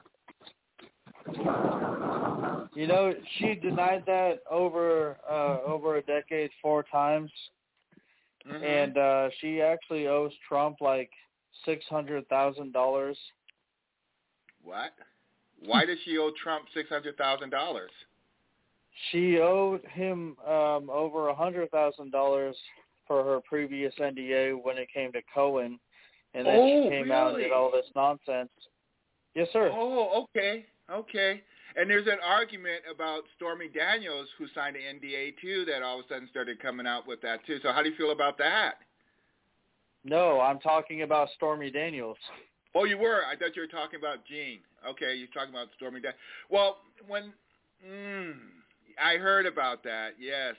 Speaker 2: 217.
Speaker 8: You know, she denied that over a decade 4 times, and she actually owes Trump like $600,000.
Speaker 2: What? Why does she owe Trump $600,000?
Speaker 8: She owed him over $100,000 for her previous NDA when it came to Cohen, and then she came out and did all this nonsense. Yes, sir.
Speaker 2: Oh, okay. And there's an argument about Stormy Daniels, who signed an NDA too, that all of a sudden started coming out with that too. So how do you feel about that?
Speaker 8: No, I'm talking about Stormy Daniels.
Speaker 2: Oh, you were? I thought you were talking about Jean. Okay, you're talking about Stormy Daniels. Well, when I heard about that, yes.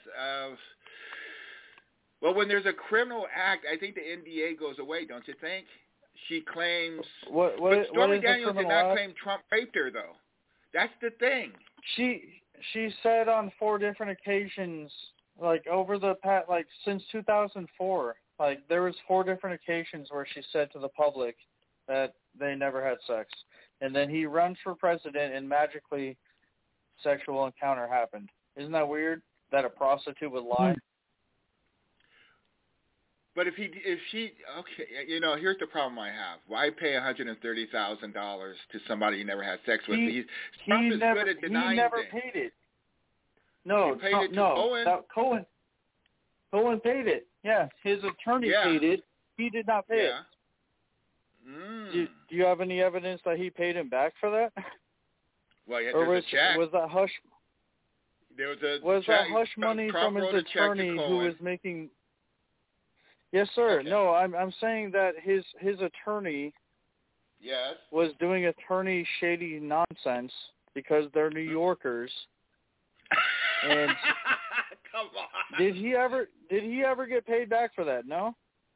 Speaker 2: Well, when there's a criminal act, I think the NDA goes away, don't you think? She claims...
Speaker 8: But
Speaker 2: Stormy Daniels did not claim Trump raped her, though. That's the thing.
Speaker 8: She said on 4 different occasions, like over the past, like since 2004, like there was 4 different occasions where she said to the public that they never had sex. And then he runs for president and magically sexual encounter happened. Isn't that weird that a prostitute would lie?
Speaker 2: But if she, okay, you know, here's the problem I have. Why pay $130,000 to somebody you never had sex with? Trump is good at denying
Speaker 8: He never
Speaker 2: things.
Speaker 8: paid it. No,
Speaker 2: he paid it to Cohen.
Speaker 8: Cohen paid it. Yeah, his attorney paid it. He did not pay it. Do you have any evidence that he paid him back for that?
Speaker 2: Well, yeah,
Speaker 8: or
Speaker 2: there's a check.
Speaker 8: Was that hush?
Speaker 2: There was a
Speaker 8: was
Speaker 2: check.
Speaker 8: that hush money
Speaker 2: Trump
Speaker 8: from his attorney who was making? Yes, sir.
Speaker 2: Okay.
Speaker 8: No, I'm saying that his attorney was doing attorney shady nonsense because they're New Yorkers. And
Speaker 2: come on.
Speaker 8: Did he ever get paid back for that? No.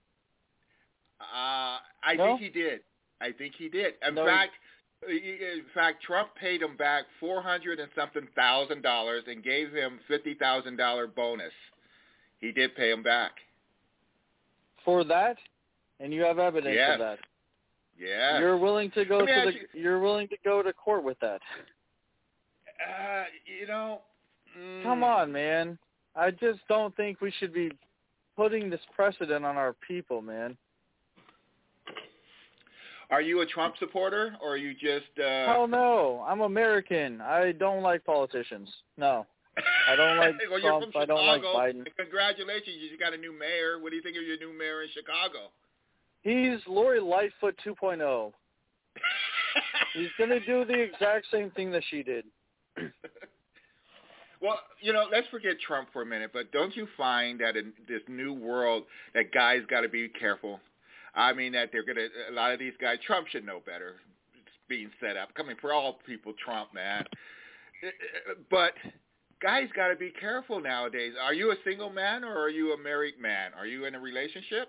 Speaker 2: I think he did. In fact, Trump paid him back $400 and something thousand and gave him $50,000 bonus. He did pay him back.
Speaker 8: For that? And you have evidence of that?
Speaker 2: Yeah.
Speaker 8: You're willing to go you're willing to go to court with that?
Speaker 2: You know.
Speaker 8: Come on, man. I just don't think we should be putting this precedent on our people, man.
Speaker 2: Are you a Trump supporter, or are you just...
Speaker 8: Hell no. I'm American. I don't like politicians. No. I don't like
Speaker 2: well,
Speaker 8: Trump.
Speaker 2: You're from Chicago.
Speaker 8: I don't like Biden.
Speaker 2: Congratulations. You got a new mayor. What do you think of your new mayor in Chicago?
Speaker 8: He's Lori Lightfoot 2.0. He's going to do the exact same thing that she did.
Speaker 2: Well, you know, let's forget Trump for a minute, but don't you find that in this new world that guys got to be careful? I mean, that they're going to, a lot of these guys, Trump should know better. It's being set up. Coming for all people, Trump, man. But guys got to be careful nowadays. Are you a single man or are you a married man? Are you in a relationship?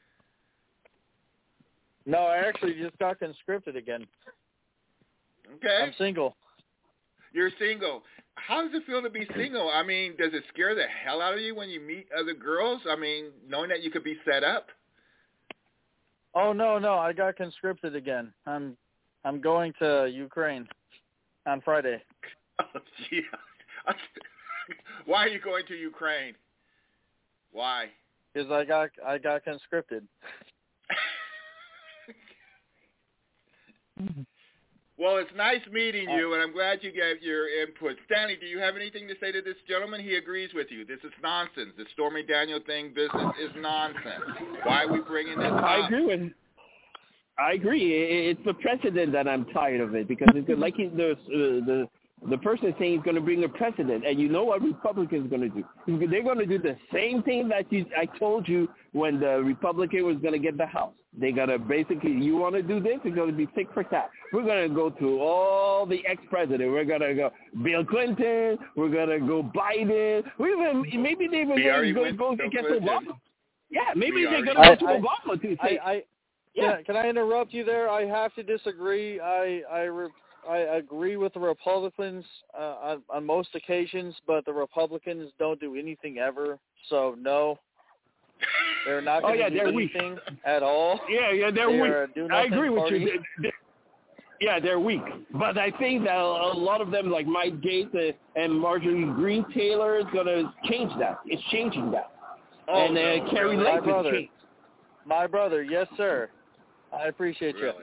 Speaker 8: No, I actually just got conscripted again.
Speaker 2: Okay.
Speaker 8: I'm single.
Speaker 2: You're single. How does it feel to be single? I mean, does it scare the hell out of you when you meet other girls? I mean, knowing that you could be set up?
Speaker 8: Oh, no, I got conscripted again. I'm going to Ukraine on Friday.
Speaker 2: Oh, gee. Why are you going to Ukraine? Why?
Speaker 8: Because I got conscripted.
Speaker 2: Well, it's nice meeting you, and I'm glad you gave your input. Stanley, do you have anything to say to this gentleman? He agrees with you. This is nonsense. The Stormy Daniels thing business is nonsense. Why are we bringing this up?
Speaker 7: I agree. It's the precedent that I'm tired of it because it's like the The person is saying he's going to bring a precedent, and you know what Republicans are going to do? They're going to do the same thing that I told you when the Republican was going to get the House. They're going to basically, you want to do this, it's going to be tick for tat. We're going to go through all the ex-presidents. We're going to go Bill Clinton. We're going to go Biden. Maybe they're going to go against Obama. Yeah, maybe they're going to go to Obama to say.
Speaker 8: Can I interrupt you there? I have to disagree. I agree with the Republicans on most occasions, but the Republicans don't do anything ever. So no, they're not going to do anything at all.
Speaker 7: Yeah, they're weak. I agree with you. Yeah, they're weak. But I think that a lot of them, like Mike Gaetz and Marjorie Greene Taylor, is going to change that. It's changing that. Carrie Lake is changed.
Speaker 8: My brother, yes, sir. I appreciate you.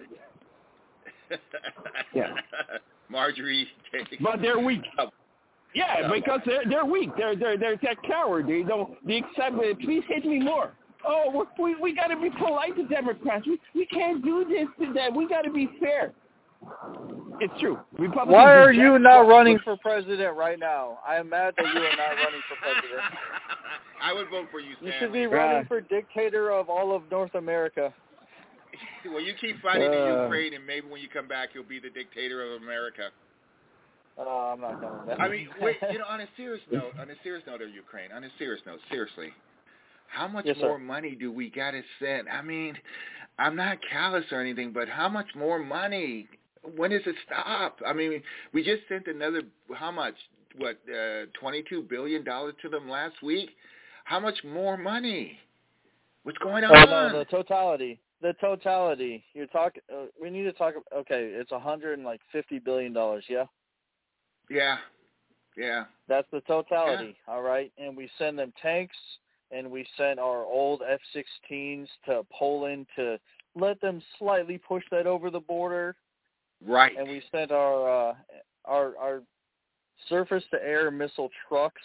Speaker 7: Yeah,
Speaker 2: Marjorie.
Speaker 7: But they're weak. Yeah, because they're weak. They're coward. They accept it. Please hit me more. Oh, we got to be polite to Democrats. We can't do this to them. We got to be fair. It's true. Republicans.
Speaker 8: Why are you not running for president right now? I am mad that you are not running for president.
Speaker 2: I would vote for you, Stanley.
Speaker 8: You should be running for dictator of all of North America.
Speaker 2: Well, you keep fighting in Ukraine, and maybe when you come back, you'll be the dictator of America.
Speaker 8: I'm not coming back.
Speaker 2: I mean, wait, on a serious note of Ukraine, seriously, how much more money do we got to send? I mean, I'm not callous or anything, but how much more money? When does it stop? I mean, we just sent another, how much, $22 billion to them last week? How much more money? What's going on?
Speaker 8: Oh, no, the totality. You're talking. We need to talk. Okay, it's $150 billion. Yeah.
Speaker 2: Yeah.
Speaker 8: That's the totality. Yeah. All right, and we send them tanks, and we sent our old F-16s to Poland to let them slightly push that over the border.
Speaker 2: Right.
Speaker 8: And we sent our surface-to-air missile trucks.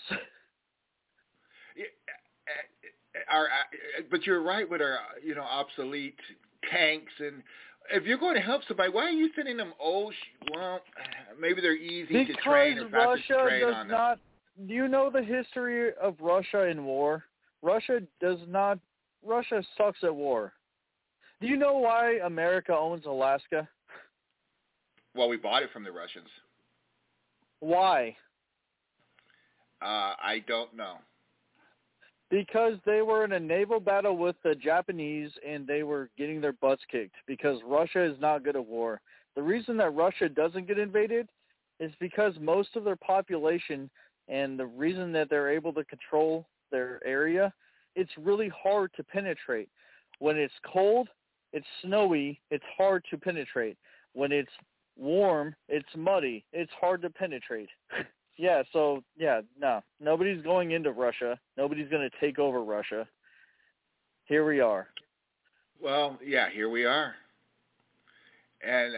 Speaker 2: But you're right with our, obsolete tanks. And if you're going to help somebody, why are you sending them old? Well, maybe they're easy to train or fast to train on them.
Speaker 8: Do you know the history of Russia in war? Russia sucks at war. Do you know why America owns Alaska?
Speaker 2: Well, we bought it from the Russians.
Speaker 8: Why?
Speaker 2: I don't know.
Speaker 8: Because they were in a naval battle with the Japanese, and they were getting their butts kicked because Russia is not good at war. The reason that Russia doesn't get invaded is because most of their population, and the reason that they're able to control their area, it's really hard to penetrate. When it's cold, it's snowy, it's hard to penetrate. When it's warm, it's muddy, it's hard to penetrate. No. Nobody's going into Russia. Nobody's going to take over Russia. Here we are.
Speaker 2: Well, yeah, here we are. And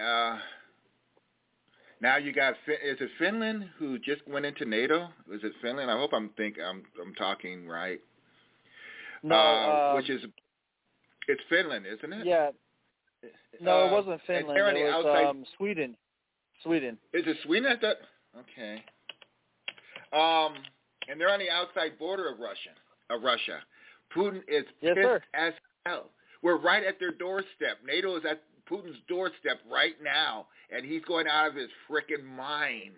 Speaker 2: now you got, is it Finland who just went into NATO? Is it Finland? I hope I'm talking right.
Speaker 8: No,
Speaker 2: it's Finland, isn't it?
Speaker 8: Yeah. No, it wasn't Finland. It was Sweden.
Speaker 2: Is it Sweden? I thought. Okay. And they're on the outside border of Russia. Putin is pissed as hell. We're right at their doorstep. NATO is at Putin's doorstep right now, and he's going out of his frickin' mind.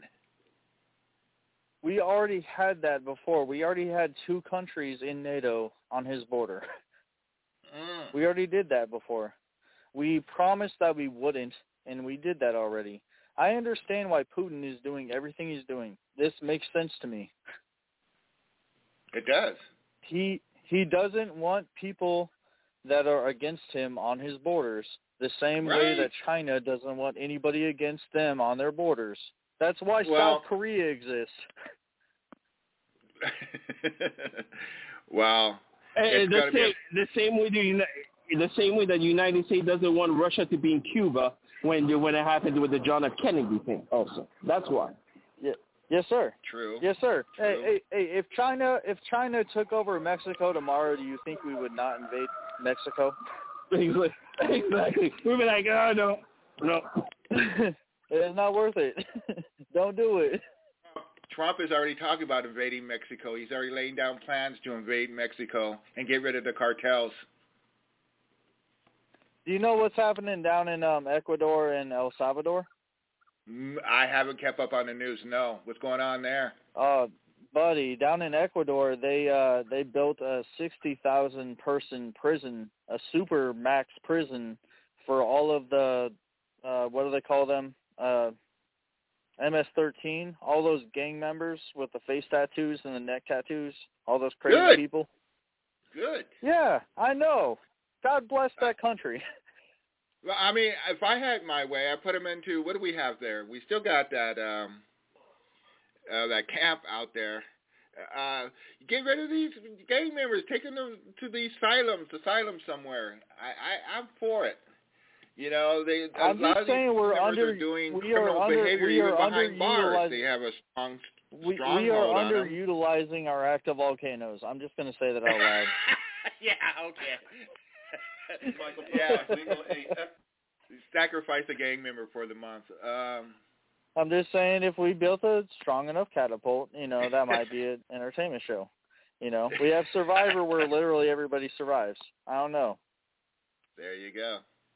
Speaker 8: We already had that before. We already had 2 countries in NATO on his border. We already did that before. We promised that we wouldn't, and we did that already. I understand why Putin is doing everything he's doing. This makes sense to me.
Speaker 2: It does.
Speaker 8: He doesn't want people that are against him on his borders the same way that China doesn't want anybody against them on their borders. That's why South Korea exists.
Speaker 2: Well,
Speaker 7: and the same way that the United States doesn't want Russia to be in Cuba when it happened with the John F. Kennedy thing. Also, that's why.
Speaker 8: Yeah. Yes, sir.
Speaker 2: True.
Speaker 8: Yes, sir.
Speaker 2: True.
Speaker 8: Hey, if China took over Mexico tomorrow, do you think we would not invade Mexico?
Speaker 7: Exactly. We'd be like, oh no.
Speaker 8: It's not worth it. Don't do it.
Speaker 2: Trump is already talking about invading Mexico. He's already laying down plans to invade Mexico and get rid of the cartels.
Speaker 8: Do you know what's happening down in Ecuador and El Salvador?
Speaker 2: I haven't kept up on the news. No, what's going on there?
Speaker 8: Buddy, down in Ecuador, they built a 60,000 person prison, a super max prison for all of the what do they call them? MS-13, all those gang members with the face tattoos and the neck tattoos, all those crazy people.
Speaker 2: Good.
Speaker 8: Yeah, I know. God bless that country.
Speaker 2: Well, I mean, if I had my way, I'd put them into, what do we have there? We still got that that camp out there. Get rid of these gang members, taking them to the asylum somewhere. I'm for it. You know,
Speaker 8: I'm just saying we're
Speaker 2: doing criminal behavior even behind bars. They have a strong
Speaker 8: we are underutilizing our active volcanoes. I'm just going to say that out loud.
Speaker 2: Yeah, okay. Michael, yeah, sacrifice a gang member for the month.
Speaker 8: I'm just saying, if we built a strong enough catapult, you know, that might be an entertainment show. You know, we have Survivor where literally everybody survives. I don't know.
Speaker 2: There you go.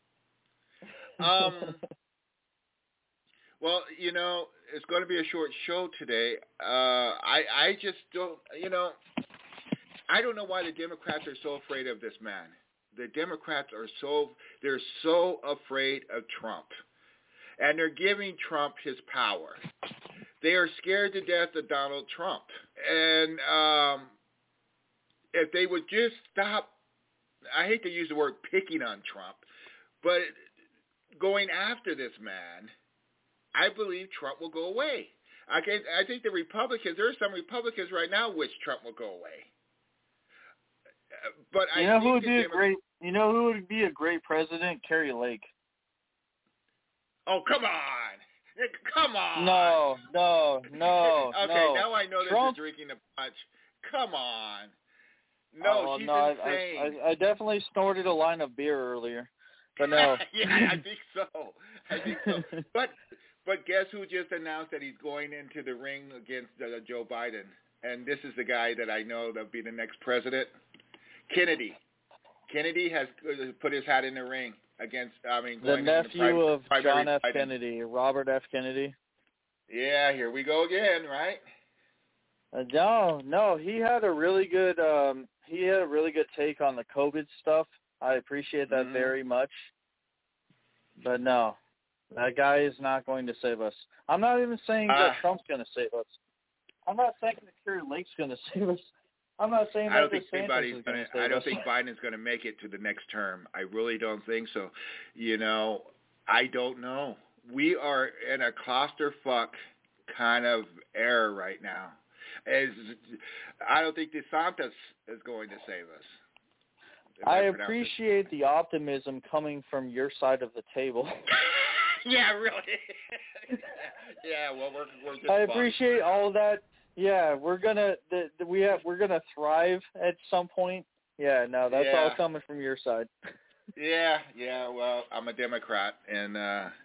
Speaker 2: Well, you know, it's going to be a short show today. I just don't, you know, I don't know why the Democrats are so afraid of this man. The Democrats are they're so afraid of Trump. And they're giving Trump his power. They are scared to death of Donald Trump. And if they would just stop, I hate to use the word picking on Trump, but going after this man, I believe Trump will go away. I think the Republicans, there are some Republicans right now wish Trump will go away. But
Speaker 8: you know who would be You know who would be a great president? Kerry Lake.
Speaker 2: Oh, come on. Come on.
Speaker 8: No.
Speaker 2: Okay,
Speaker 8: no.
Speaker 2: Now I know that you're drinking a punch. Come on. No, she's insane.
Speaker 8: I definitely snorted a line of beer earlier, but no.
Speaker 2: Yeah, I think so. But guess who just announced that he's going into the ring against Joe Biden? And this is the guy that I know that'll be the next president. Kennedy. Kennedy has put his hat in the ring against,
Speaker 8: the nephew of John F. Kennedy, Robert F. Kennedy.
Speaker 2: Yeah, here we go again, right?
Speaker 8: No, he had a really good take on the COVID stuff. I appreciate that very much. But no, that guy is not going to save us. I'm not even saying that Trump's going to save us. I'm not saying that Kerry Lake's going to save us. I'm not saying that
Speaker 2: I don't think Biden's going to make it to the next term. I really don't think so. You know, I don't know. We are in a clusterfuck kind of era right now. I don't think DeSantis is going to save us.
Speaker 8: I appreciate the optimism coming from your side of the table.
Speaker 2: Yeah, really. Yeah, well, we're just
Speaker 8: I appreciate all that. Yeah, we're gonna thrive at some point. Yeah, no, that's all coming from your side.
Speaker 2: Yeah. Well, I'm a Democrat, and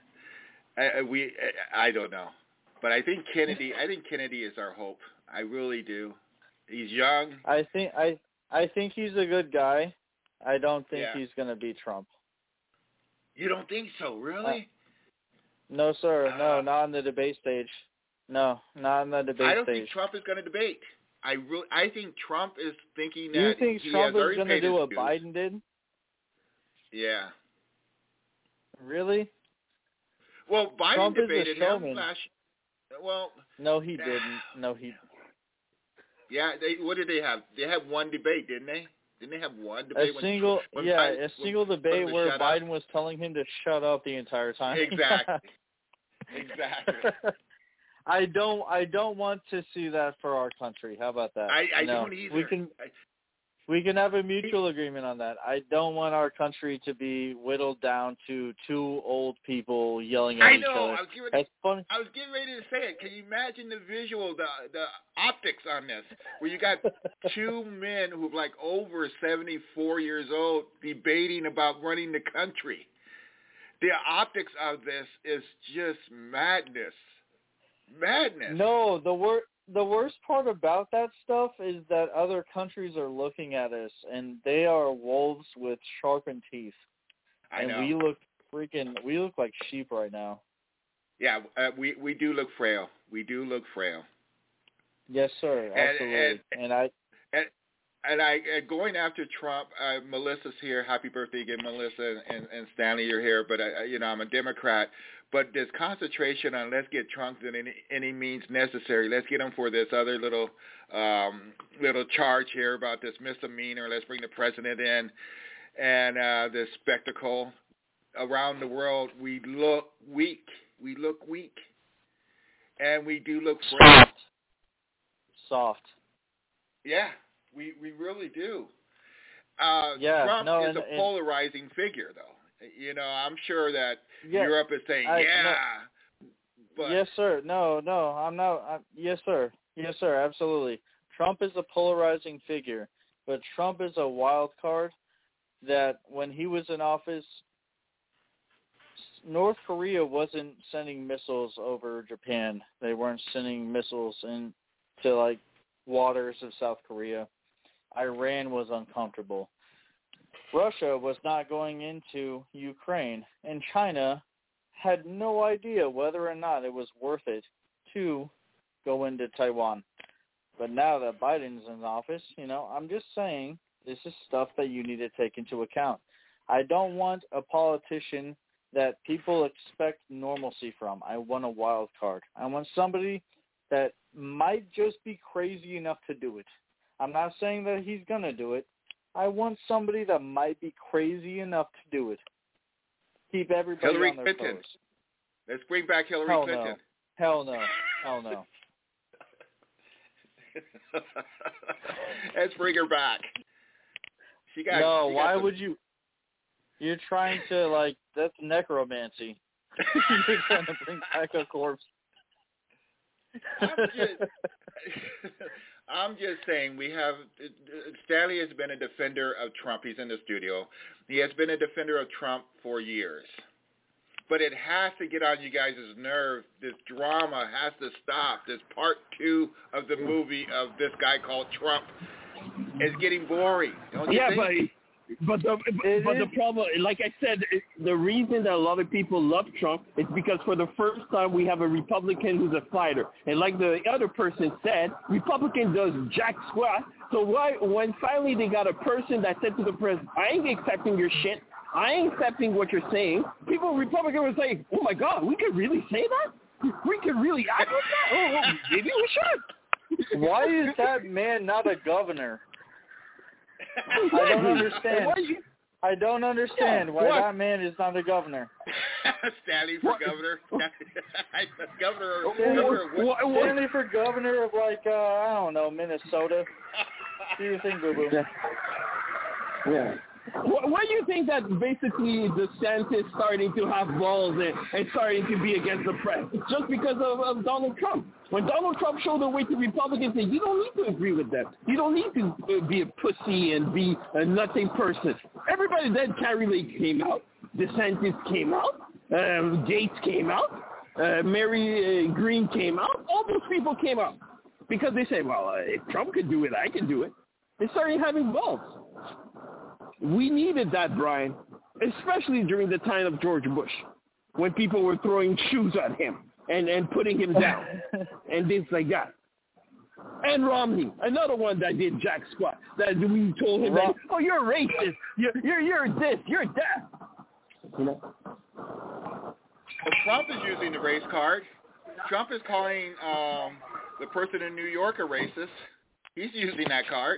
Speaker 2: I don't know, but I think Kennedy is our hope. I really do. He's young.
Speaker 8: I think he's a good guy. I don't think he's gonna beat Trump.
Speaker 2: You don't think so, really?
Speaker 8: No, sir. No, not on the debate stage. No, not on the debate stage.
Speaker 2: I don't think Trump is going to debate. I think Trump is thinking that
Speaker 8: you think Trump is going to do what Biden did?
Speaker 2: Yeah.
Speaker 8: Really?
Speaker 2: Well, Biden
Speaker 8: Trump
Speaker 2: debated him
Speaker 8: last.
Speaker 2: Well,
Speaker 8: no, he didn't. No, he.
Speaker 2: Yeah, what did they have? They had one debate, didn't they? Didn't they have one debate?
Speaker 8: A single debate where Biden was telling him to shut up the entire time.
Speaker 2: Exactly.
Speaker 8: I don't want to see that for our country. How about that?
Speaker 2: I don't either.
Speaker 8: We can have a mutual agreement on that. I don't want our country to be whittled down to two old people yelling at each other. I
Speaker 2: was getting ready to say it. Can you imagine the visual, the optics on this, where you got two men who are like over 74 years old debating about running the country? The optics of this is just madness. madness.
Speaker 8: No, the worst part about that stuff is that other countries are looking at us, and they are wolves with sharpened teeth.
Speaker 2: I know.
Speaker 8: And we look like sheep right now.
Speaker 2: Yeah, we do look frail. We do look frail.
Speaker 8: Yes, sir. Absolutely.
Speaker 2: And I going after Trump. Melissa's here. Happy birthday again, Melissa, and Stanley, you're here. But I'm a Democrat. But this concentration on let's get Trump in any means necessary. Let's get him for this other little charge here about this misdemeanor. Let's bring the president in, and this spectacle around the world. We look weak. We look weak, and we do look frail. Soft. Yeah, we really do. Trump is a polarizing figure, though. I'm sure that Europe is saying, but
Speaker 8: yes, sir. No, I'm not. Yes, sir. Yes, sir. Absolutely. Trump is a polarizing figure, but Trump is a wild card that when he was in office, North Korea wasn't sending missiles over Japan. They weren't sending missiles into, waters of South Korea. Iran was uncomfortable. Russia was not going into Ukraine, and China had no idea whether or not it was worth it to go into Taiwan. But now that Biden's in office, I'm just saying this is stuff that you need to take into account. I don't want a politician that people expect normalcy from. I want a wild card. I want somebody that might just be crazy enough to do it. I'm not saying that he's going to do it. I want somebody that might be crazy enough to do it. Keep everybody
Speaker 2: Hillary
Speaker 8: on their
Speaker 2: Clinton.
Speaker 8: toes.
Speaker 2: Let's bring back Hillary Clinton.
Speaker 8: No. Hell no. Hell no.
Speaker 2: Let's bring her back.
Speaker 8: Why would you? You're trying to, that's necromancy. You're trying to bring back a corpse.
Speaker 2: I'm just saying Stanley has been a defender of Trump. He's in the studio. He has been a defender of Trump for years. But it has to get on you guys' nerves. This drama has to stop. This part 2 of the movie of this guy called Trump is getting boring. Don't you think?
Speaker 7: But the problem, like I said, the reason that a lot of people love Trump is because for the first time we have a Republican who's a fighter. And like the other person said, Republican does jack squat. So when finally they got a person that said to the president, I ain't accepting your shit, I ain't accepting what you're saying, Republican was like, oh my God, we could really say that? We could really act like that? Oh, maybe we should.
Speaker 8: Why is that man not a governor? I don't understand why that man is not a governor.
Speaker 2: Stanley for governor. Governor.
Speaker 8: Stanley for governor of I don't know, Minnesota. Do you think, boo boo?
Speaker 7: Yeah. Why do you think that basically DeSantis starting to have balls and starting to be against the press? Just because of Donald Trump. When Donald Trump showed the way to Republicans, you don't need to agree with them. You don't need to be a pussy and be a nothing person. Everybody then, Carrie Lake came out. DeSantis came out. Gates came out. Mary Green came out. All those people came out. Because they say, well, if Trump can do it, I can do it. They started having balls. We needed that, Brian, especially during the time of George Bush, when people were throwing shoes at him and putting him down and things like that. And Romney, another one that did jack squat, that we told him, that, oh, you're racist, you're this, you're that.
Speaker 2: Well, Trump is using the race card. Trump is calling the person in New York a racist. He's using that card.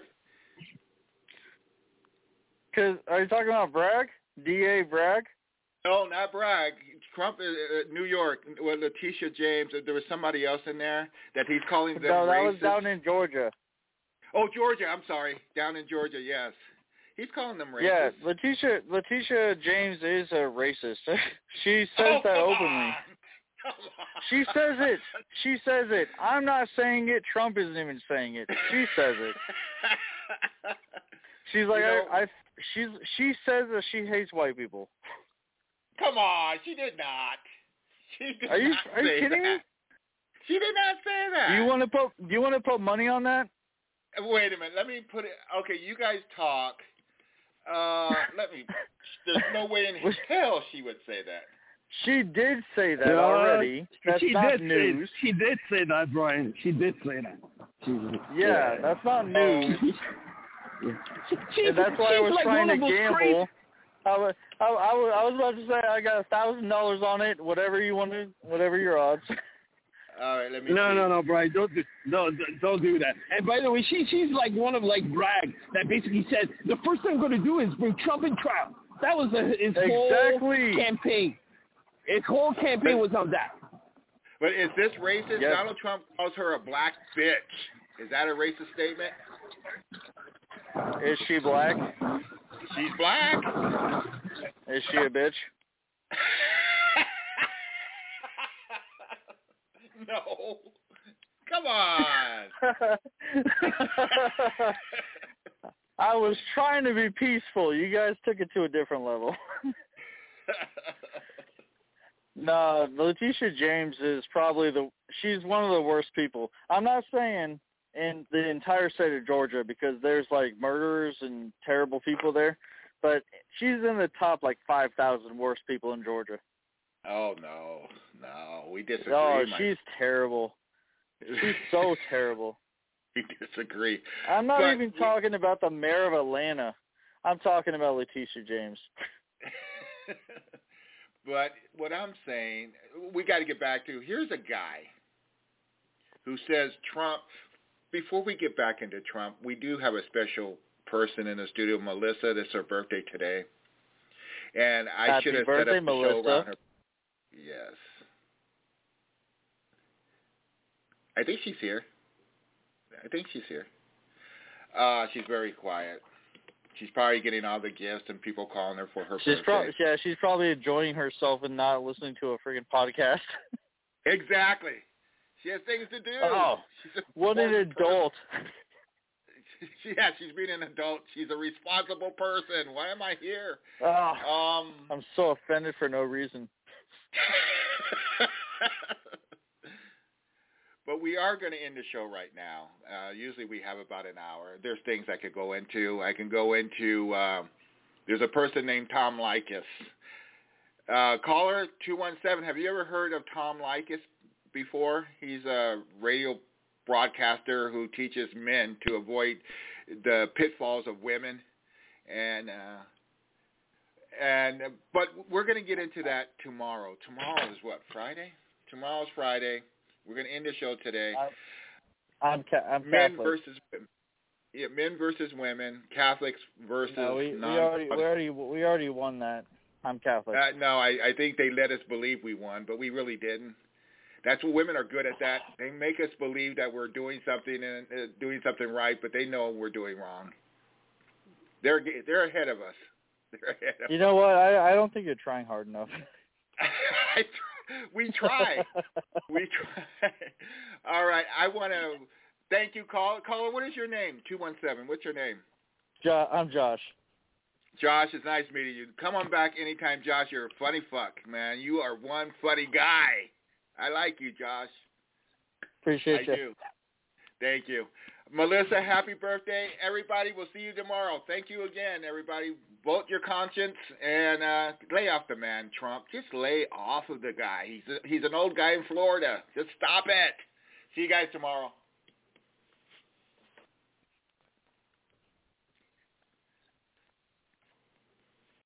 Speaker 8: Are you talking about Bragg? D.A. Bragg?
Speaker 2: No, not Bragg. Trump is New York. Well, Letitia James. There was somebody else in there that he's calling them racist. No,
Speaker 8: that was down in Georgia.
Speaker 2: Oh, Georgia. I'm sorry. Down in Georgia, yes. He's calling them racist.
Speaker 8: Yeah, Letitia James is a racist. She says that openly. She says it. She says it. I'm not saying it. Trump isn't even saying it. She says it. She's like, she says that she hates white people.
Speaker 2: Come on, she did not. She did
Speaker 8: Are you
Speaker 2: kidding
Speaker 8: me?
Speaker 2: She did not say that.
Speaker 8: Do you want to put money on that?
Speaker 2: Wait a minute. Let me put it. Okay, you guys talk. There's no way in hell she would say that.
Speaker 8: She did say that already. That's not news.
Speaker 7: She did say that, Brian. She did say that.
Speaker 8: That's not news. And that's why I was
Speaker 7: like
Speaker 8: trying to gamble.
Speaker 7: Crazy.
Speaker 8: I was about to say I got $1,000 on it. Whatever you wanted, whatever your odds.
Speaker 2: All right, let me.
Speaker 7: No, Brian, don't do that. And by the way, she's like one of Bragg that basically said the first thing I'm going to do is bring Trump in trial. That was his whole campaign. His whole campaign was on that.
Speaker 2: But is this racist?
Speaker 8: Yes.
Speaker 2: Donald Trump calls her a black bitch. Is that a racist statement?
Speaker 8: Is she black?
Speaker 2: She's black.
Speaker 8: Is she a bitch?
Speaker 2: No. Come on.
Speaker 8: I was trying to be peaceful. You guys took it to a different level. No, Letitia James is probably she's one of the worst people. I'm not saying in the entire state of Georgia because there's murderers and terrible people there, but she's in the top 5,000 worst people in Georgia.
Speaker 2: Oh, no, we disagree.
Speaker 8: Oh, she's terrible. She's so terrible.
Speaker 2: We disagree.
Speaker 8: I'm not even talking about the mayor of Atlanta. I'm talking about Letitia James.
Speaker 2: But what I'm saying, we got to get back to, here's a guy who says Trump, before we get back into Trump, we do have a special person in the studio, Melissa. It's her birthday today. And I should have set up the show around her. Yes. I think she's here. She's very quiet. She's probably getting all the gifts and people calling her for her birthday.
Speaker 8: She's probably enjoying herself and not listening to a freaking podcast.
Speaker 2: Exactly. She has things to do.
Speaker 8: Oh, what an adult.
Speaker 2: She's being an adult. She's a responsible person. Why am I here?
Speaker 8: I'm so offended for no reason.
Speaker 2: But we are going to end the show right now. Usually we have about an hour. There's things I could go into. I can go into, there's a person named Tom Leykis. Caller 217, have you ever heard of Tom Leykis before? He's a radio broadcaster who teaches men to avoid the pitfalls of women. But we're going to get into that tomorrow. Tomorrow is what, Friday? Tomorrow's Friday. We're going to end the show today.
Speaker 8: I'm
Speaker 2: men
Speaker 8: Catholic.
Speaker 2: versus women. Yeah, men versus women. Catholics versus
Speaker 8: we already won that. I'm Catholic.
Speaker 2: No, I think they let us believe we won, but we really didn't. That's what women are good at. That they make us believe that we're doing something and doing something right, but they know we're doing wrong. They're ahead of us.
Speaker 8: You know what? I don't think you're trying hard enough.
Speaker 2: We try. All right. I want to thank you, caller. Caller, what is your name? 217. What's your name?
Speaker 8: I'm Josh.
Speaker 2: Josh, it's nice meeting you. Come on back anytime, Josh. You're a funny fuck, man. You are one funny guy. I like you, Josh.
Speaker 8: Appreciate you.
Speaker 2: I do. Thank you. Melissa, happy birthday. Everybody, we'll see you tomorrow. Thank you again, everybody. Vote your conscience and lay off the man, Trump. Just lay off of the guy. He's an old guy in Florida. Just stop it. See you guys tomorrow.